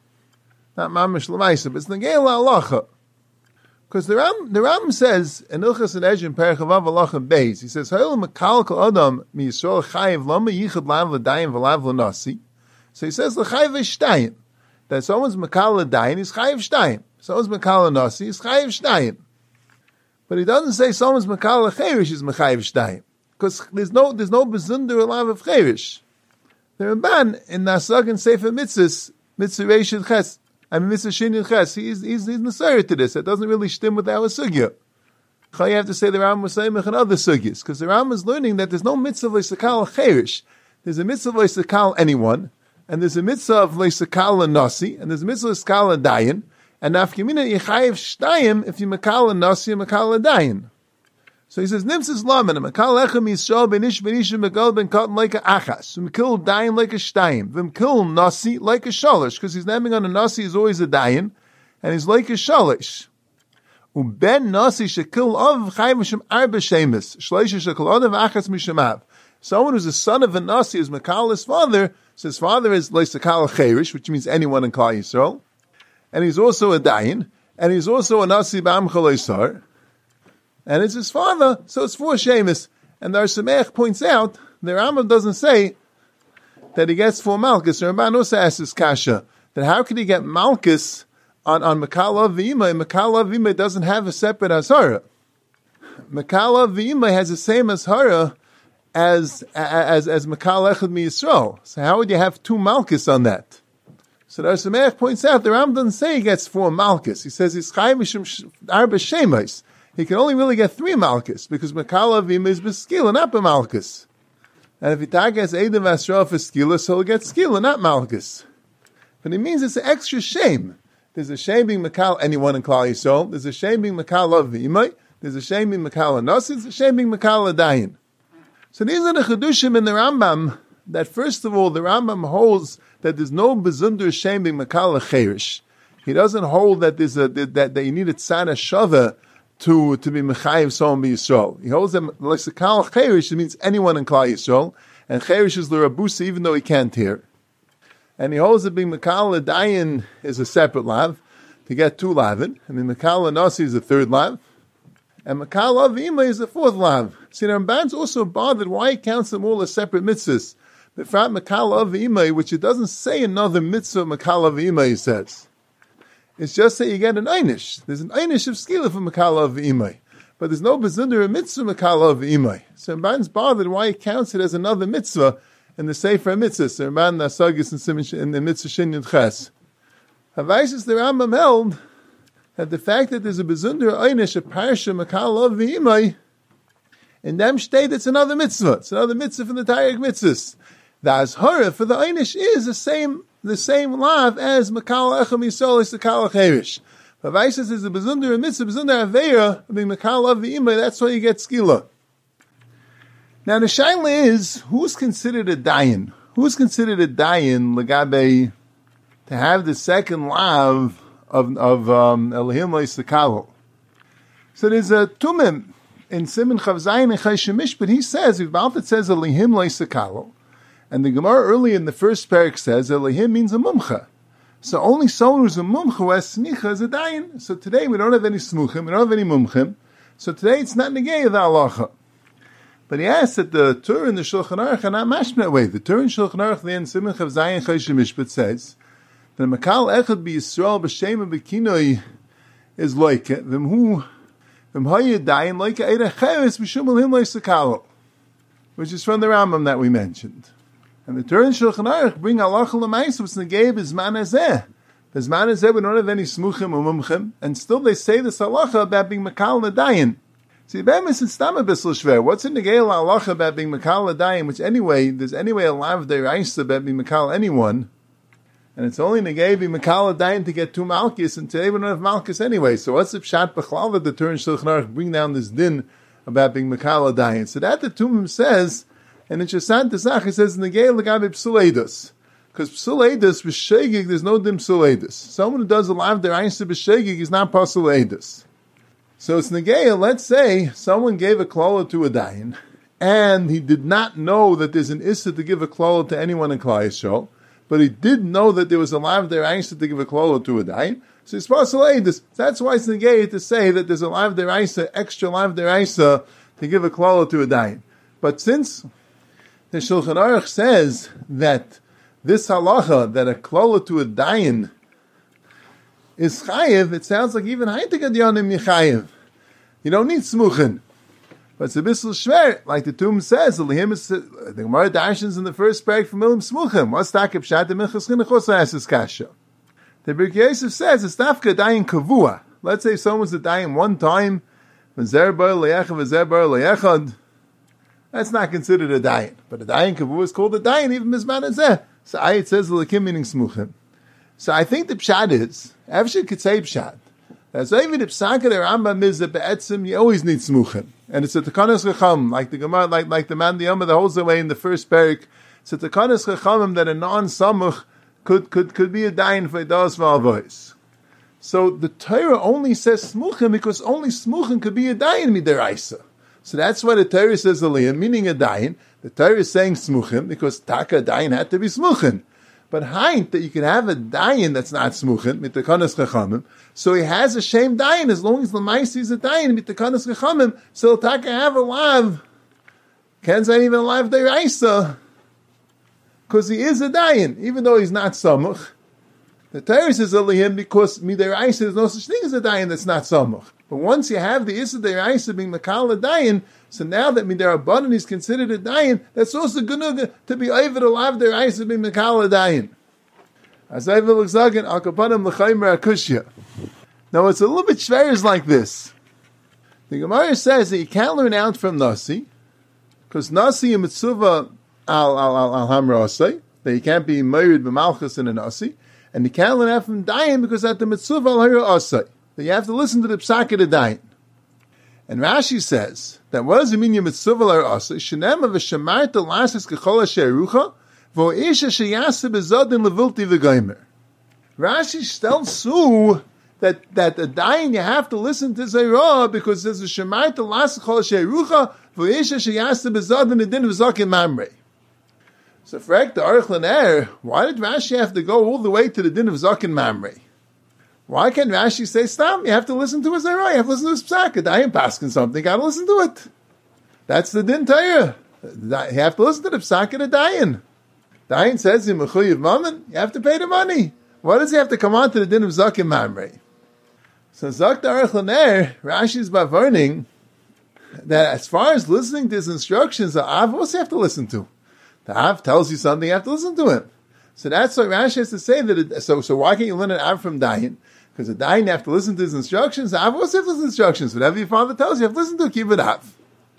Not Mamish L'Maisa, but it's Negei L'Halacha. Because the Rambam says, in Ilchas and Ejim Perich Avav Halacha Beis, he says, Ha'il Makal Kol Adam Mi Yisrael Chayiv Lama Yichad Lav L'Dayim V'Lav L'Nasi. So he says, L'Chayiv V'Shtayim. That someone's Makal L'Dayin, he's Chayiv Shtayim. Someone's Makal L'Nasi, he's Chayiv Shtayim. But he doesn't say someone's Makal L'Cherish is Mechayiv Shtayim. Because there's no Bezunder Alav of Cherish. The Ramban in Nasag and Sefer Mitzvahs, Mitzvah Reishid Ches, Mitzvah Shinyan Ches, he's Nasir to this. That doesn't really stem with our Sugya. You have to say the Rambam was saying and other Sugyas, because the Rambam is learning that there's no Mitzvah Leisakal Cherish. There's a Mitzvah Leisakal anyone, and there's a Mitzvah of Leisakal Nasi, and there's a Mitzvah Leisakal Dayan, and Nafkamina Yechayev Shtayim if you Makal Nasi and Makal Dayan. So he says, Nimsis Laman, Makal Echem Yisrael Benish Benishim Megal Ben Katan like a Achas, V'mkil Dayan like a Shtayim, V'mkil Nasi like a Shalish, because he's naming on a Nasi is always a Dayan, and he's like a Shalish. Uben Nasi Shekil Av Chayiv Hashem Arba Shemis, Shleisha Shekil Odav Achas Mishamav. Someone who's a son of a Nasi is Makal his father, so his father is Leisakal Cherish, which means anyone in Klal Yisrael, and he's also a Dayan, and he's also a Nasi B'Am Chaleisar, and it's his father, so it's for Shemus. And the Arsameach points out, the Rambam doesn't say that he gets for Malchus. The Ramban also asks his kasha, that how could he get Malchus on Makal Avimai? Makal Avimai doesn't have a separate Azhara. Makal Avimai has the same Azhara as Makal Echad Mi Yisrael. So how would you have two Malchus on that? So the Arsameach points out, the Rambam doesn't say he gets four Malchus. He says he's Chayim Mishum Arba Shemais. He can only really get three Malchus, because Makal Avimai is Beskila, not B'Malchus. And if he targets Eidim Vasra for Skila, so he'll get Skila, not Malchus. But it means it's an extra shame. There's a shame being Makal anyone in Klal Yisrael. There's a shame being Makal Avimai. There's a shame being Makal Anas. There's a shame being Makal Adayin. So these are the Chedushim in the Rambam, that first of all, the Rambam holds that there's no Bezunder shame being Makal Cherish. He doesn't hold that there's that you need a Tzana Shava to be Mechayiv someone be Yisrael. He holds that Leisakal Cherish means anyone in Klal Yisrael, and Cherish is the Rabusa even though he can't hear. And he holds that being Makal Dayan is a separate lav, to get two lavin, and then Makal Nasi is a third lav, and Makal Avima is the fourth lav. See, the Ramban's also bothered why he counts them all as separate mitzvahs. The Frat Makal Avima, which it doesn't say another mitzvah Makal Avima, he says. It's just that you get an einish. There's an einish of skila for Makal Avimai. But there's no bezunder mitzvah Makal Avimai. So Ramban's bothered why he counts it as another mitzvah in the Sefer Mitzvah. So Ramban Nasagis in the Mitzvah Shinyan Ches. Havaisis the Rambam held that the fact that there's a bezunder einish, a parsha Makal Avimai, in them state it's another mitzvah. It's another mitzvah from the Taryag Mitzvahs. The Azhara for the einish is the same lav as Makal Echem Yisrael is the Kal Cherish. But Vaisas is a bezunder a mitzvah, bezunder aveira, being Makal Avimai, that's why you get skila. Now the shaila is, who's considered a dayan? Who's considered a dayan, legabe, to have the second lav of Elohim Leisakalo? So there's a tumim in Siman Chav Zayin and Chayshemish, but he says, if Baltat says Elohim Leisakalo, and the Gemara early in the first parak says Elohim means a mumcha. So only someone who's a mumcha who has smicha is a dayan. So today we don't have any smuchim, we don't have any mumchim. So today it's not negay of the halacha. But he asks that the Torah and the Shulchan Aruch are not mashma that way. The Torah and Shulchan Aruch then Siman Chav Zayin Chayshim Mishpat says that Makal Echad Bi Yisrael B'Shem B'Kinoi is like it. V'mhu V'mhayu dayan like it Eira Cheres B'Shum Elohim Leisakalo, which is from the Rambam that we mentioned. And the Torah and Shulchan Aruch bring halacha l'maisa what's negay b'zman hazeh. B'zman hazeh we don't have any smuchim or mumchim, and still they say this halacha about being Makal Nadayin. See, Bemis is stam a bissel shver. What's in the Geil halacha about being Makal Adayin, which anyway, there's anyway a lav deraisa about being Makal anyone, and it's only negay being Makal Adayin to get two Malchus, and today we don't have Malchus anyway. So what's the pshat b'chlal that the Torah and Shulchan Aruch bring down this din about being Makal Adayin? So that the Tumim says, and in Shasant Tesach, it says negay l'gabe psul edus. Because psul edus b'shegig, there's no din psul edus. Someone who does a lav deraisa b'shegig is not pasul edus. So it's negaya, let's say someone gave a klola to a dayan, and he did not know that there's an issa to give a klola to anyone in Klal Yisrael, but he did know that there was a lav deraisa to give a klola to a dayan, so it's possible. That's why it's negaya to say that there's a lav deraisa, extra lav deraisa, to give a klola to a dayan. But since the Shulchan Aruch says that this halacha, that a klola to a dayan, is chayiv, it sounds like even Haitik Adyonim Yechayiv. You don't need smuchen. But it's a bissel shver, like the Tum says, the Gemara Darshans in the first parak from Milim Smuchem. What's takib shat, the Minchas Chinuchos asks kasha. The Birkei Yosef says, it's tafka dayin kavua. Let's say someone's a dayin one time, v'zer bar le'echad, v'zer bar le'echad. That's not considered a dayin. But a dayin kavua is called a dayin, even mizman azeh. So it says l'kim meaning smuchem. So I think the pshat is, Avshid could say pshat. That's even if Psaka the Rambam is that be'etzim, you always need smuchen. And it's a Tekanos Chacham, like the Gemara, like the man the Yom that holds away in the first parak. It's a Tekanos Chachamim that a non-samuch could be a dayin for das v'avois. So the Torah only says smuchen because only smuchen could be a dayin midiraisa. So that's why the Torah says aliyah, meaning a dayin. The Torah is saying smuchen because taka dayin had to be smuchen. But haint that you can have a dayin that's not smuchen mit tekanos chachamim, so he has a shame dayin as long as the ma'isi is a dayin mit tekanos chachamim. So he'll taka have a lav. Can't say even a lav deraisa because he is a dayin, even though he's not samuch. The Torah says alihim because midiraisa there's no such thing as a dayin that's not samuch. But once you have the issa deraisa being makal a dayin, so now that midarabanan is considered a dayin, that's also good to be over the lav deraisa being makal a dayin. As I will exagin al kapanim l'chaymer akushya. Now it's a little bit shveres like this. The Gemara says that you can't learn out from Nasi, because Nasi and mitzvah al hamrasai, that you can't be married b'malchus in a Nasi, and you can't learn out from dayin because at the mitzvah al harasai, that you have to listen to the psak of the dayin. And Rashi says that what does it mean? Mitzvah l'arasai shenem of a shemarta lasis kechol sherucha v'oisha sheyasa bezadin levilti v'gaymer. Rashi tells Su that the dayin you have to listen to Zayra because there's a shemarta lasis kechol sherucha v'oisha sheyasa bezadin edin v'zakin mamrei. So for the Aruch Laner, why did Rashi have to go all the way to the din of zakin mamrei? Why can't Rashi say, stop, you have to listen to his Zayra, you have to listen to his psak, a dayan paskin something, you got to listen to it. That's the din Torah. You have to listen to the psak of the dayan. Dayan says, you have to pay the money. Why does he have to come on to the din of zakin mamrei? So Zak the Aruch Laner, Rashi is warning that as far as listening to his instructions, the Av, what's he have to listen to? The Av tells you something, you have to listen to him. So that's why Rashi has to say that, so why can't you learn an Av from dayan? Because the dayan you have to listen to his instructions. The Av also have to listen to his instructions. Whatever your father tells you, you have to listen to, keep it Av.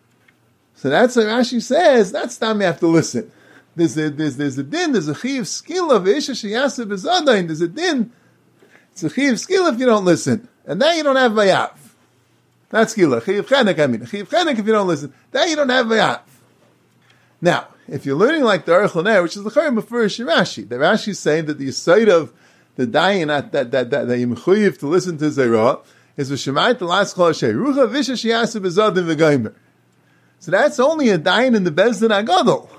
So that's why Rashi says, that's time you have to listen. There's a din, there's a chiv skill of Isha Sheyasa B'Zadayin, there's a din, it's a chiv skill if you don't listen. And then you don't have Vayav. That's skill, chiv chenek, I mean. Chiv chenek if you don't listen. Then you don't have Vayav. Now, if you're learning like the Aruch Laner, which is the Chayim of Rashi, the Rashi is saying that the side of the dayin that you mechuyev to listen to Zayra is v'shemait the last chol sherucha v'isha sheyasa b'zadin v'gaymer. So that's only a dayin in the bezdin agadol.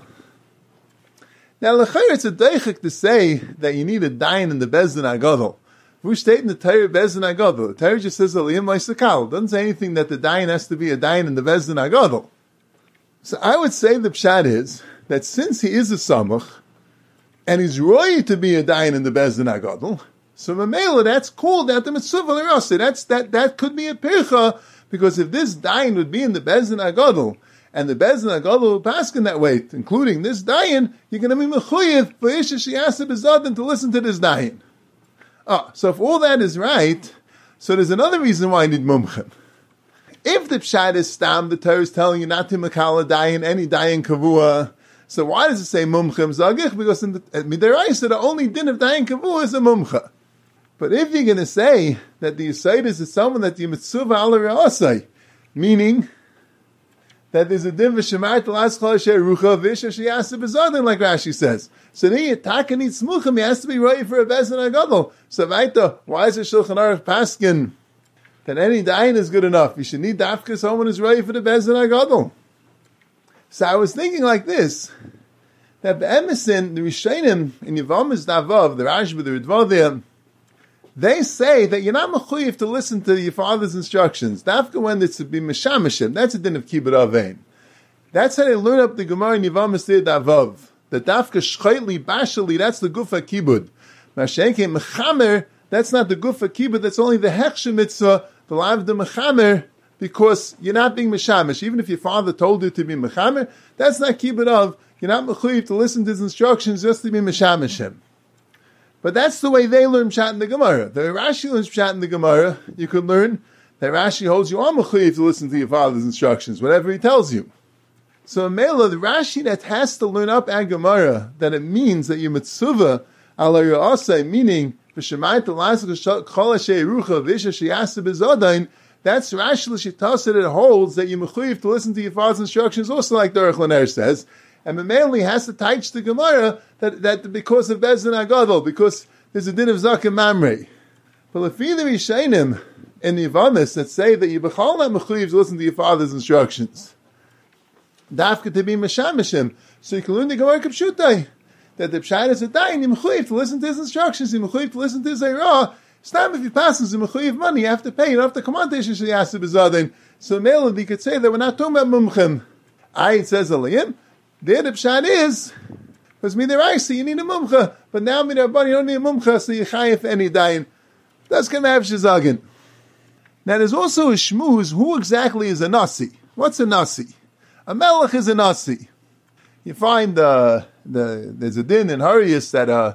Now l'chayr it's a deichik to say that you need a dayin in the bezdin agadol. Who state in the Torah bezdin agadol? The Torah just says aliyim ma'isakal. It doesn't say anything that the dayin has to be a dayin in the bezdin agadol. So I would say the pshat is that since he is a samach, and he's roy to be a dayan in the bezdin agadol, so mamela that's called at the mitzvah l'rasa. That could be a pircha, because if this dayan would be in the bezdin agadol, and the bezdin agadol would pass in that way, including this dayan, you're going to be mechuyev for isha sheyasa b'zadin to listen to this dayan. So if all that is right, so there's another reason why I need mumchem. If the pshat is stam, the Torah is telling you not to makala dayan, any dayan kavua. So why does it say mumchim zagich? Because in the midiraisa, the only din of dayan kavua is a mumcha. But if you're going to say that the Yisaitis is someone that you mitzvah ala re'asai, meaning that there's a din v'shemar t'laschal she'rucha v'isha she'yasa b'zadin, like Rashi says. So then Yitaka needs smuchim, he has to be ready for a bezin agadol. So Vaita, why is it Shulchan Aruch paskin that any dayan is good enough? You should need dafka someone who's ready for the bezin agadol. So I was thinking like this, that be'emesin, the Rishonim, in Yevamos Davav, the Rashba, the Ritva, they say that you're not mechuyev to listen to your father's instructions. Dafka when it's to be meshameshim, that's a din of kibbut avein. That's how they learn up the Gemara in Yevamos Davav. The dafka shchayli bashali, that's the gufa kibbut. Mashenke mechamer, that's not the gufa kibbut, that's only the hechshe mitzvah, the lav de mechamer, because you're not being meshamesh. Even if your father told you to be mechamer, that's not kibbut of. You're not mechuyev to listen to his instructions just to be meshameshim. But that's the way they learn Pshat in the Gemara. The Rashi learns Pshat in the Gemara. You could learn that Rashi holds you on mechuyev to listen to your father's instructions, whatever he tells you. So in Mela, the Rashi that has to learn up at Gemara, that it means that you mitzvah ala ya'asai, meaning v'shemai t'lasach kol asher rucha v'isha sheyasa b'zadain, that's Rashi l'shitasa that holds that you mechuyev to listen to your father's instructions, also like the Aruch LaNer says. And Mameli has to teach the Gemara that because of Bezdin Agadol, because there's a din of Zakim Mamre. But if either Rishonim in the Yevamos that say that you b'chol mechuyev to listen to your father's instructions, dafka to be meshameshim, so you can learn the Gemara K'pshutai, that the pshat is a dayan, you mechuyev to listen to his instructions, you mechuyev to listen to his eirah. Stam if you pass him mechuyev money, you have to pay, you don't have to come on to Yisha Sheyasa B'zadin. So Mameli, you could say that we're not talking about mumchim. It says Aliyim. There the pshat is, because midiraisa you need a mumcha, but now midarabban you don't need a mumcha, so you chayef any dayan. That's going to have shizagin. Now there's also a shmuz, who exactly is a nasi? What's a nasi? A melech is a nasi. You find there's a din in Harius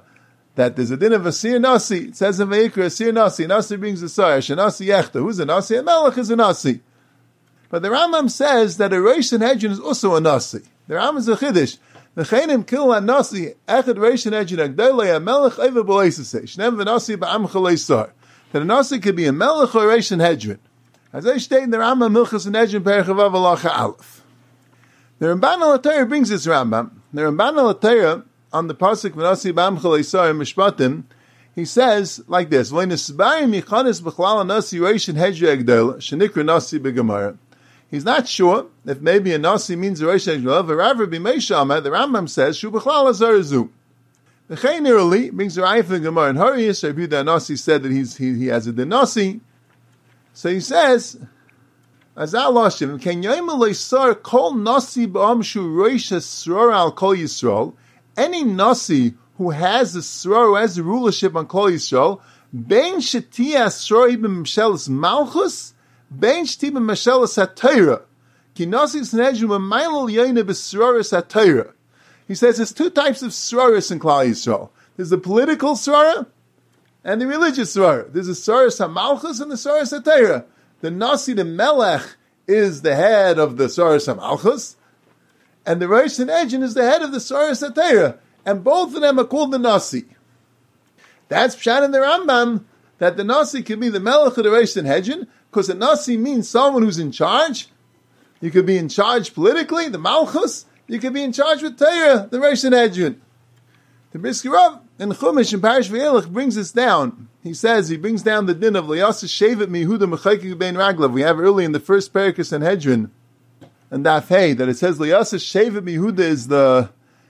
that there's a din of a sir nasi. It says in Vayikra, a sir nasi. Nasi brings a sar. Shanasi yechta. Who's a nasi? A melech is a nasi. But the Rambam says that a Reish Sanhedrin is also a nasi. The Rambam is a chiddush. The chayim kill a nasi. Echad Reish Sanhedrin agdolei a melech over b'leisasei. Shnem v'nasi ba'am chaleisar. That a nasi could be a melech or a Reish Sanhedrin. As I state in the Rambam Milchas Sanhedrin Perechavav Alacha Aleph. The Ramban al Torah brings this Rambam. The Ramban al Torah on the pasuk v'nasi ba'am chaleisar in Mishpatim, he says like this: V'nisbarim yichanis b'chlal nasi Reish Sanhedrin agdol shenikra nasi b'gemara. He's not sure if maybe a nasi means a Reish Sanhedrin. V'rav b'meishama, the Rambam says shu b'chlal azarazu. The Chaynirali brings a raya from Gemara in Harius. Rabbi Yehuda Nasi said that he has a dinasi. So he says, Azal Lashim, Ken Yoim Sar Kol Nasi Ba'am Shu Reish Sror Al Kol Yisrael. Any nasi who has a sror, who has the rulership on Kol Yisrael, Bein Shetia Sror Ibn Mishelis Malchus, Bein Shetia Mishelis HaTorah. Ki Nasi Snedju Mailal Yoine B'Sroris HaTorah. He says there's two types of sroris in Klal Yisrael. There's the political srora and the religious srora. There's the sroris HaMalchus and the sroris HaTorah. The Nasi, the Melech, is the head of the sroris HaMalchus, and the Reish Sanhedrin is the head of the sroris HaTorah. And both of them are called the Nasi. That's Pshat in the Rambam, that the Nasi can be the Melech of the Reish Sanhedrin, because the Nasi means someone who's in charge. You could be in charge politically, the Malchus. You could be in charge with Torah, the Reish Sanhedrin. The Brisker Rav in Chumash in Parish V'elech brings this down. He brings down the din of Liyasa Shevet Mihuda Mechayki Ben Raglav. We have early in the first Perikus Sanhedrin, and Daf Hey, that it says Liyasa Shevet Mihuda is the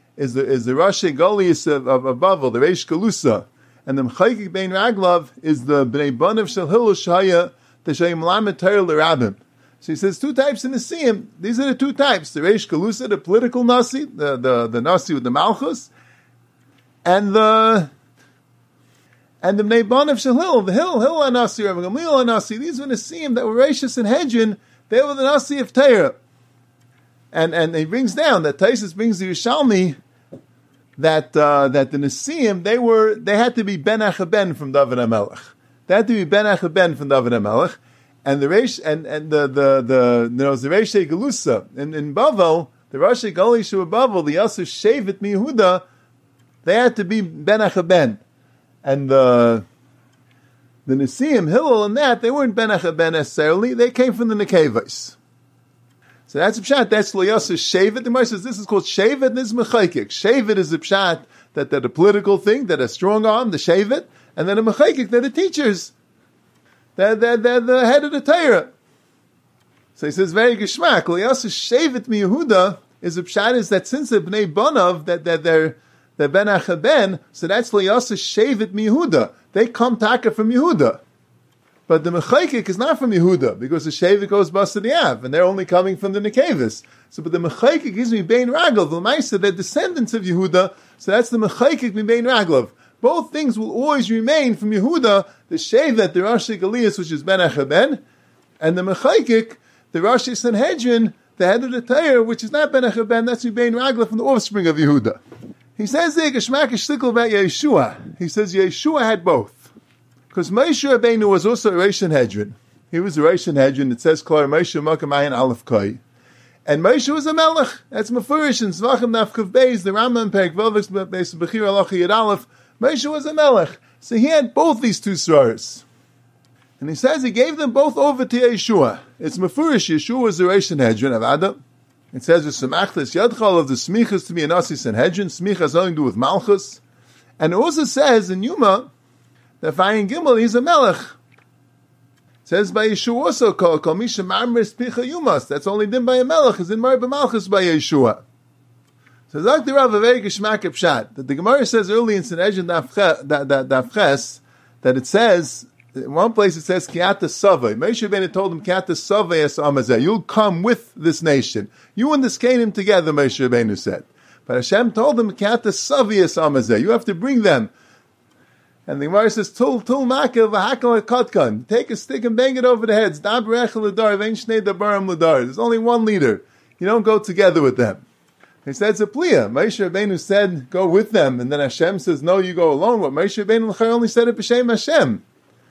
Rashi Goliath of Bavel, the Reish Galusa, and the Mechayki Ben Raglav is the Bnei Banav Shel Hillel Shaya the Shayim Lamed Torah L'Rabim. So he says two types in the Siyam. These are the two types: the Reish Galusa, the political Nasi, the Nasi with the Malchus, and the Bnei Banav Shel Hillel, the Hillel Nasi, Rabbi Gamliel Nasi. These were the Siyam that were Reish Sanhedrin. They were the Nasi of Torah. And he brings down that Taisus brings the Yerushalmi that the Nasiim they had to be Ben Achaben from David HaMelech. They had to be Ben Achaben from David HaMelech. and the Reish and the Reish Gelusa in Bavel, the Rashi Gali Shu Bavel, the Yosef Shevet Yehuda, they had to be Ben Achaben, and the Nisim Hillel and that they weren't Ben Achaben necessarily. They came from the Nekevos. So that's a pshat. That's Lo Yosef Shevet. The Gemara says this is called Shevet and this is Mechaykik. Shevet is a pshat that they're a political thing, that a strong arm, the Shevet, and then a Mechaykik, they're the teachers. They're the head of the Torah. So he says very geschmack. Lo Yosef Shevet mi Yehuda is a pshat is that since they're Bnei Bonav, that they're Ben Achaben, so that's Lo Yosef Shevet mi Yehuda. They come taka from Yehuda. But the Mechaykik is not from Yehuda, because the Shevet goes bust to the Av, and they're only coming from the Nekevis. So, but the Mechaykik gives me Bein Raglov. The Maisa, they're descendants of Yehuda, so that's the Mechaykik mi Bein Raglov. Both things will always remain from Yehuda, the Shevet, the Rashi Galias, which is Ben Achaben, and the Mechaykik, the Rashi Sanhedrin, the head of the Torah, which is not Ben Achaben, that's mi Bein Raglov from the offspring of Yehuda. He says there, Geshmak Ishtikl about Yeshua. He says Yeshua had both. Because Moshe Rabbeinu was also a Reish Sanhedrin. He was a Reish Sanhedrin. It says, Klar Moshe Makam Ayin Aleph Koi. And Moshe was a melech. That's Mefurish in Zvachim Nafkav Beis, the Rambam Perek Velvix Beis Bechir Alacha Yad Aleph. Moshe was a melech. So he had both these two svaros. And he says he gave them both over to Yeshua. It's Mefurish. Yeshua was a Reish Sanhedrin of Adam. It says, V'samachtes Yadchal of the Smichas to be a Nasi Sanhedrin. Smichas has nothing to do with Malchus. And it also says in Yuma, that Fayin Gimel, he's a melech. It says by Yeshua also, Kol Misha Marmris Picha Yumas. That's only done by a melech, is in Mar B'malchus by Yeshua. So Dr. Rav, a very geschmack pshat, that the Gemara says early in Sanhedrin Dafches, that it says, in one place it says, Kiata Savay. Moshe Rabbeinu told him, Kiata Savay es Amazeh. You'll come with this nation. You and this Canaan together, Moshe Rabbeinu said. But Hashem told him, Kiata Savay es Amazeh. You have to bring them. And the Gemara says, Tul makil v'hakal kotkan. Take a stick and bang it over the heads. Dab rechel l'dar, v'ein shnei dabarim l'dar. There's only one leader. You don't go together with them. He said, it's a pliya. Moshe Rabbeinu said, go with them. And then Hashem says, no, you go alone. But Moshe Rabbeinu only said it b'shem Hashem.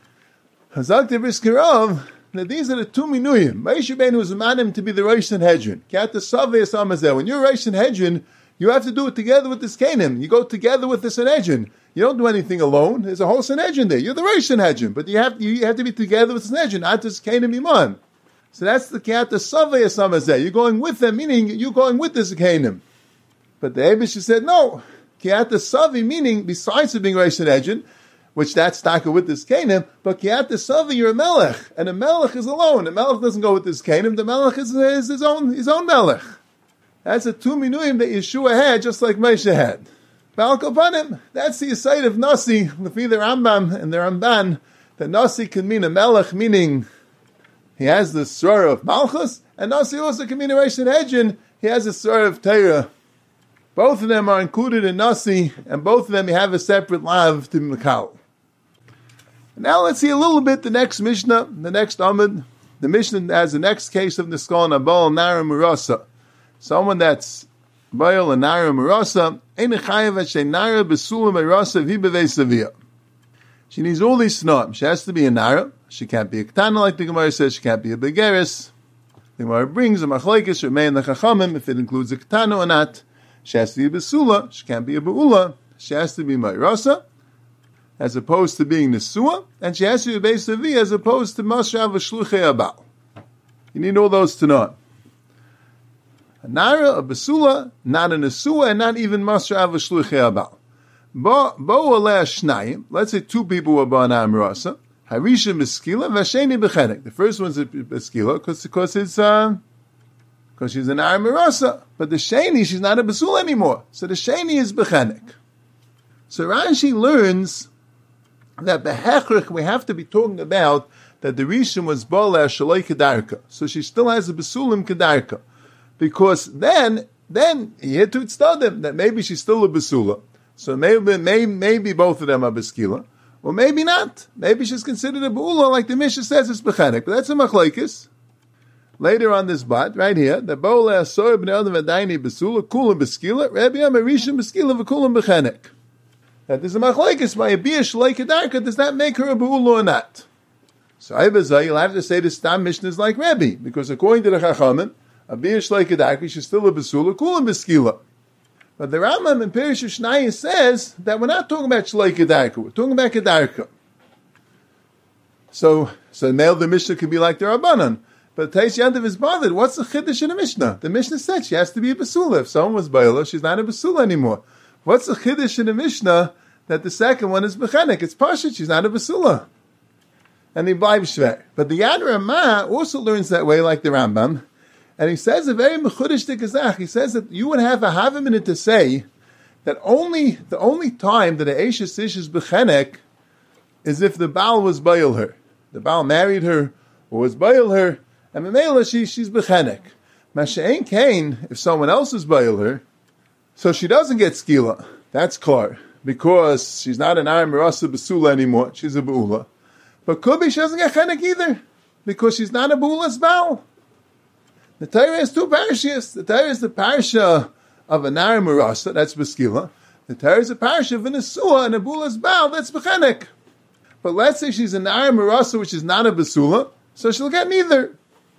Hazak Briskirov, that these are the two minuyim. Moshe Rabbeinu was a manim to be the Reish Sanhedrin. Kat the Saveh Samazeh. When you're Reish Sanhedrin, you have to do it together with this Canaan. You go together with the Sanhedrin. You don't do anything alone. There's a whole Sanhedrin there. You're the Reish Sanhedrin, but you have to be together with the Sanhedrin, not just Canaan Iman. So that's the Kiat Saveh Samazeh. You're going with them, meaning you're going with this Canaan. But the Eibush said no. Kiat Saveh meaning besides being Reish Sanhedrin, which that's taka with this Canaan, but Kiat Saveh you're a Melech, and a Melech is alone. A Melech doesn't go with this Canaan. The Melech is his own Melech. That's a two minuyim that Yeshua had, just like Moshe had. Baal Kopanim, that's the side of Nasi, Lefi the Rambam and the Ramban, that Nasi can mean a Melech, meaning he has the Srar of Malchus, and Nasi also can mean a Reish Sanhedrin, he has a Srar of Torah. Both of them are included in Nasi, and both of them have a separate lav to Mikal. Now let's see a little bit the next Mishnah, the next Amud. The Mishnah has the next case of Niskal Nabal Nara Murasa. Someone that's Baal and Nara Murasa, she needs all these snot. She has to be a Nara. She can't be a Ketana, like the Gemara says. She can't be a Begeris. The Gemara brings a Machlekes, remain the Chachamim, if it includes a Ketana or not. She has to be a Besula. She can't be a Beula. She has to be Mayrasa, as opposed to being Nesua. And she has to be a Beisavi, as opposed to Mashav Shluchei Abal. You need all those to know. A Nara, a Basula, not a Nesua, and not even Masra Avashluchei Abal. Bo aleh shnayim. Let's say two people were born Amrasa. Harisha Beskila, Vasheni Bechenek. The first one's a Beskila because she's an Amrasa. But the Sheni, she's not a Basula anymore. So the Sheni is Bechenek. So Rashi learns that Behechrich we have to be talking about that the Rishon was Bola Shaloi Kedarka. So she still has a Basulim Kedarka. Because then he had to study them that maybe she's still a Basula. So maybe both of them are Beskila. Or maybe not. Maybe she's considered a Ba'ula, like the Mishnah says it's Bechenek. But that's a Machlekes. Later on this bat, right here, the Bo'la Asor B'nei Adam V'daini Basula, Kulam Beskila, Rabbi Amarisha Beskila V'kulam Bechenek. That there's a Machlekes by a Bia Shalei Kedarka, does that make her a Ba'ula or not? So you'll have to say the Stam Mishnah is like Rebbe, because according to the Chachamim, a beer shleika darka, she's still a besula, kulam beskila. But the Rambam in Perish Shnaya says that we're not talking about shleika darka, we're talking about kedarka. So male the Mishnah could be like the Rabbanan. But Taish Yandav is bothered. What's the chiddush in the Mishnah? The Mishnah said she has to be a basula. If someone was baila, she's not a basula anymore. What's the chiddush in the Mishnah that the second one is bechenek? It's pashut. She's not a basula. And he bleibt shver. But the Yad Ramah also learns that way, like the Rambam. And he says a very mechudish tikazach. He says that you would have a minute to say that the only time that a Eishes Ish is bechenek is if the Baal was bail her. The Baal married her or was bail her. And Mamela, she's bechenek. Masha'en Kain, if someone else is bail her, so she doesn't get skila. That's klar. Because she's not an Aram Rasa Basula anymore. She's a Ba'ula. But could be she doesn't get chenek either. Because she's not a Ba'ula's Baal. The Torah has two parashas. The Torah is the parasha of an Aram Rasa, that's Beskila. The Torah is a parasha of an Asua and a Ba'ula's Baal, that's bechenek. But let's say she's an Aram Rasa, which is not a Basula, so she'll get neither.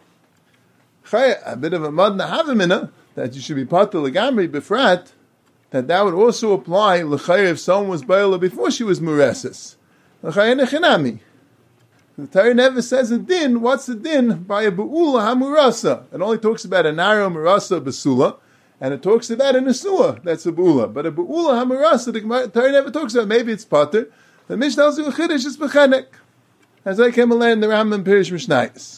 A bit of a mud nahavimina that you should be part of legamri befrat, that would also apply l'chayr if someone was baila before she was muresis. L'chayr nechinami. The Torah never says a din. What's the din by a bu'ula hamurasa? It only talks about a naro murasa basula, and it talks about a nesua. That's a bu'ula. But a bu'ula hamurasa, the Torah never talks about. Maybe it's pater. The Mishnah tells you a chiddush is bechenek. As I came along in the Rambam Pirish Mishnayis.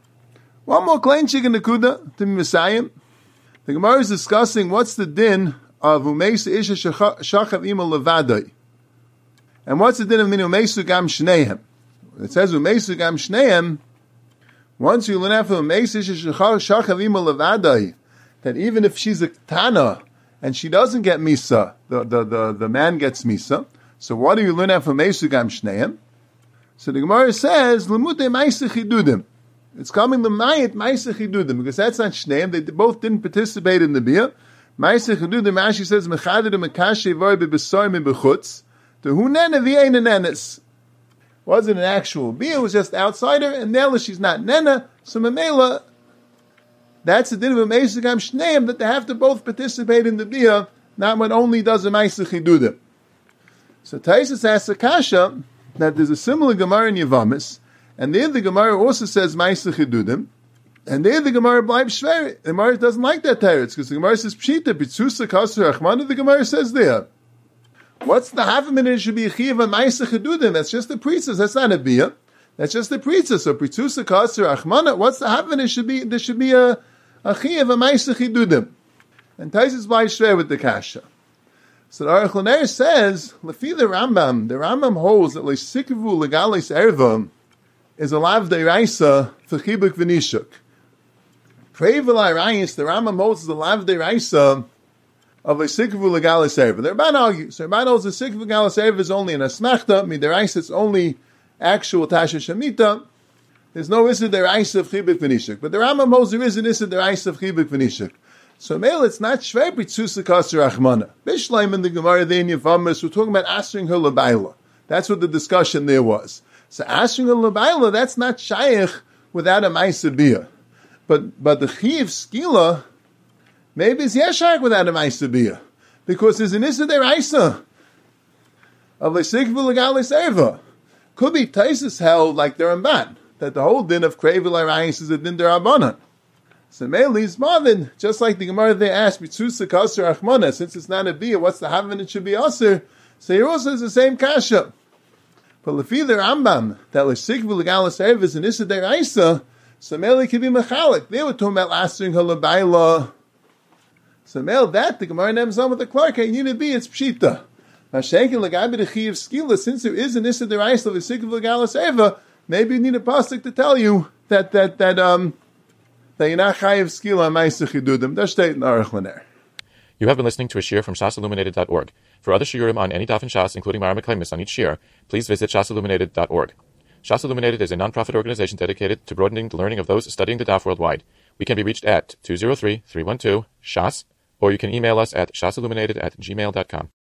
One more klein chicken nekuda to Messiah. The Gemara is discussing what's the din of umeisa isha shachav ima levadai, and what's the din of min umeisu gam shneim. It says umeisu gam shneim. Once you learn after umeisa isha shachav ima levadai, that even if she's a tana and she doesn't get misa, the man gets misa. So what do you learn after umeisu gam shneim? So the Gemara says lemute ma'aseh chidudim. It's coming the Mayit Ma'aseh Chidudim, because that's not Shneim. They both didn't participate in the Bia. Ma'aseh Chidudim, Rashi says, Mechadir Mekashe Vor Bebesar Mebechutz. To Hu Nene V'yein Nenes. Wasn't an actual Bia, it was just outsider, and Nela, she's not Nena. So Mamela, that's the din of a Ma'aseh Gam Shneim, that they have to both participate in the Bia, not when only does a Ma'aseh Chidudim. So Taisus asks a kasha, that there's a similar Gemara in Yavamis, and there the Gemara also says Ma'aseh Chidudim, and there the Gemara bleibt shver. The Gemara doesn't like that teretz, because the Gemara says Pshita, Pitzusa Kasur Achmana, the Gemara says there. What's the half a minute? It should be a chiv of Ma'aseh Chidudim. That's just the priestess, that's not a bia. That's just the priestess. So Pitzusa Kasur Achmana, what's the half a minute? There should be a chiv of Ma'aseh Chidudim. And Taisus bleibt shver with the kasha. So the Aruch LaNer says, Lefi the Rambam holds that Le'sikvu Legalis Erva is a lav deiraisa for chibuk v'nishuk. Kreivel Arayis, the Rambam holds is a lav deiraisa of a sikvu legalis erva. The Ramban argues. The Ramban holds the sikvu legalis erva is only an asmachta. Midiraisa it's only actual tasha shamita. There's no issa deiraisa of chibuk v'nishuk. But the Rambam holds there is an issa deiraisa of chibuk v'nishuk. So male, it's not shver b'tzusa kasher achmana. Bishleim in the Gemara there in Yavamis, we're talking about asking her lebaila. That's what the discussion there was. So asking a lebaila, that's not shaykh without a ma'aseh bia. But the chiv skila, maybe it's yeshak without a ma'aseh bia. Because there's an issa deraisa of a sikvu legalis erva. Could be Taisus held like the Ramban, that the whole din of kreivel arayis is a din derabanan. So Meili's Marvin, just like the Gemara they asked, Mitzusa Kasser Achmana, since it's not a bia, what's the havin it should be aser? So here also is the same kasha. But lefi the Rambam, that l'sikvu legalis erva is an issa deraisa, so Meili could be mechalik. They were talking about asering her lebaila. So Meil, that the Gemara names on with the Clark, you need to be, it's pshita. Mashenkin legabi the chiv skila, since there is an issa deraisa of l'sikvu legalis erva, maybe you need a pasuk to tell you that you're not chayiv skila ma'aseh chidudim. That's state in Aruch LaNer. You have been listening to a shiur from shasilluminated.org. For other shiurim on any daf and shas, including Mara Meklemis on each shiur, please visit shasilluminated.org. Shas Illuminated is a non-profit organization dedicated to broadening the learning of those studying the daf worldwide. We can be reached at 203-312-SHAS, or you can email us at shasilluminated@gmail.com.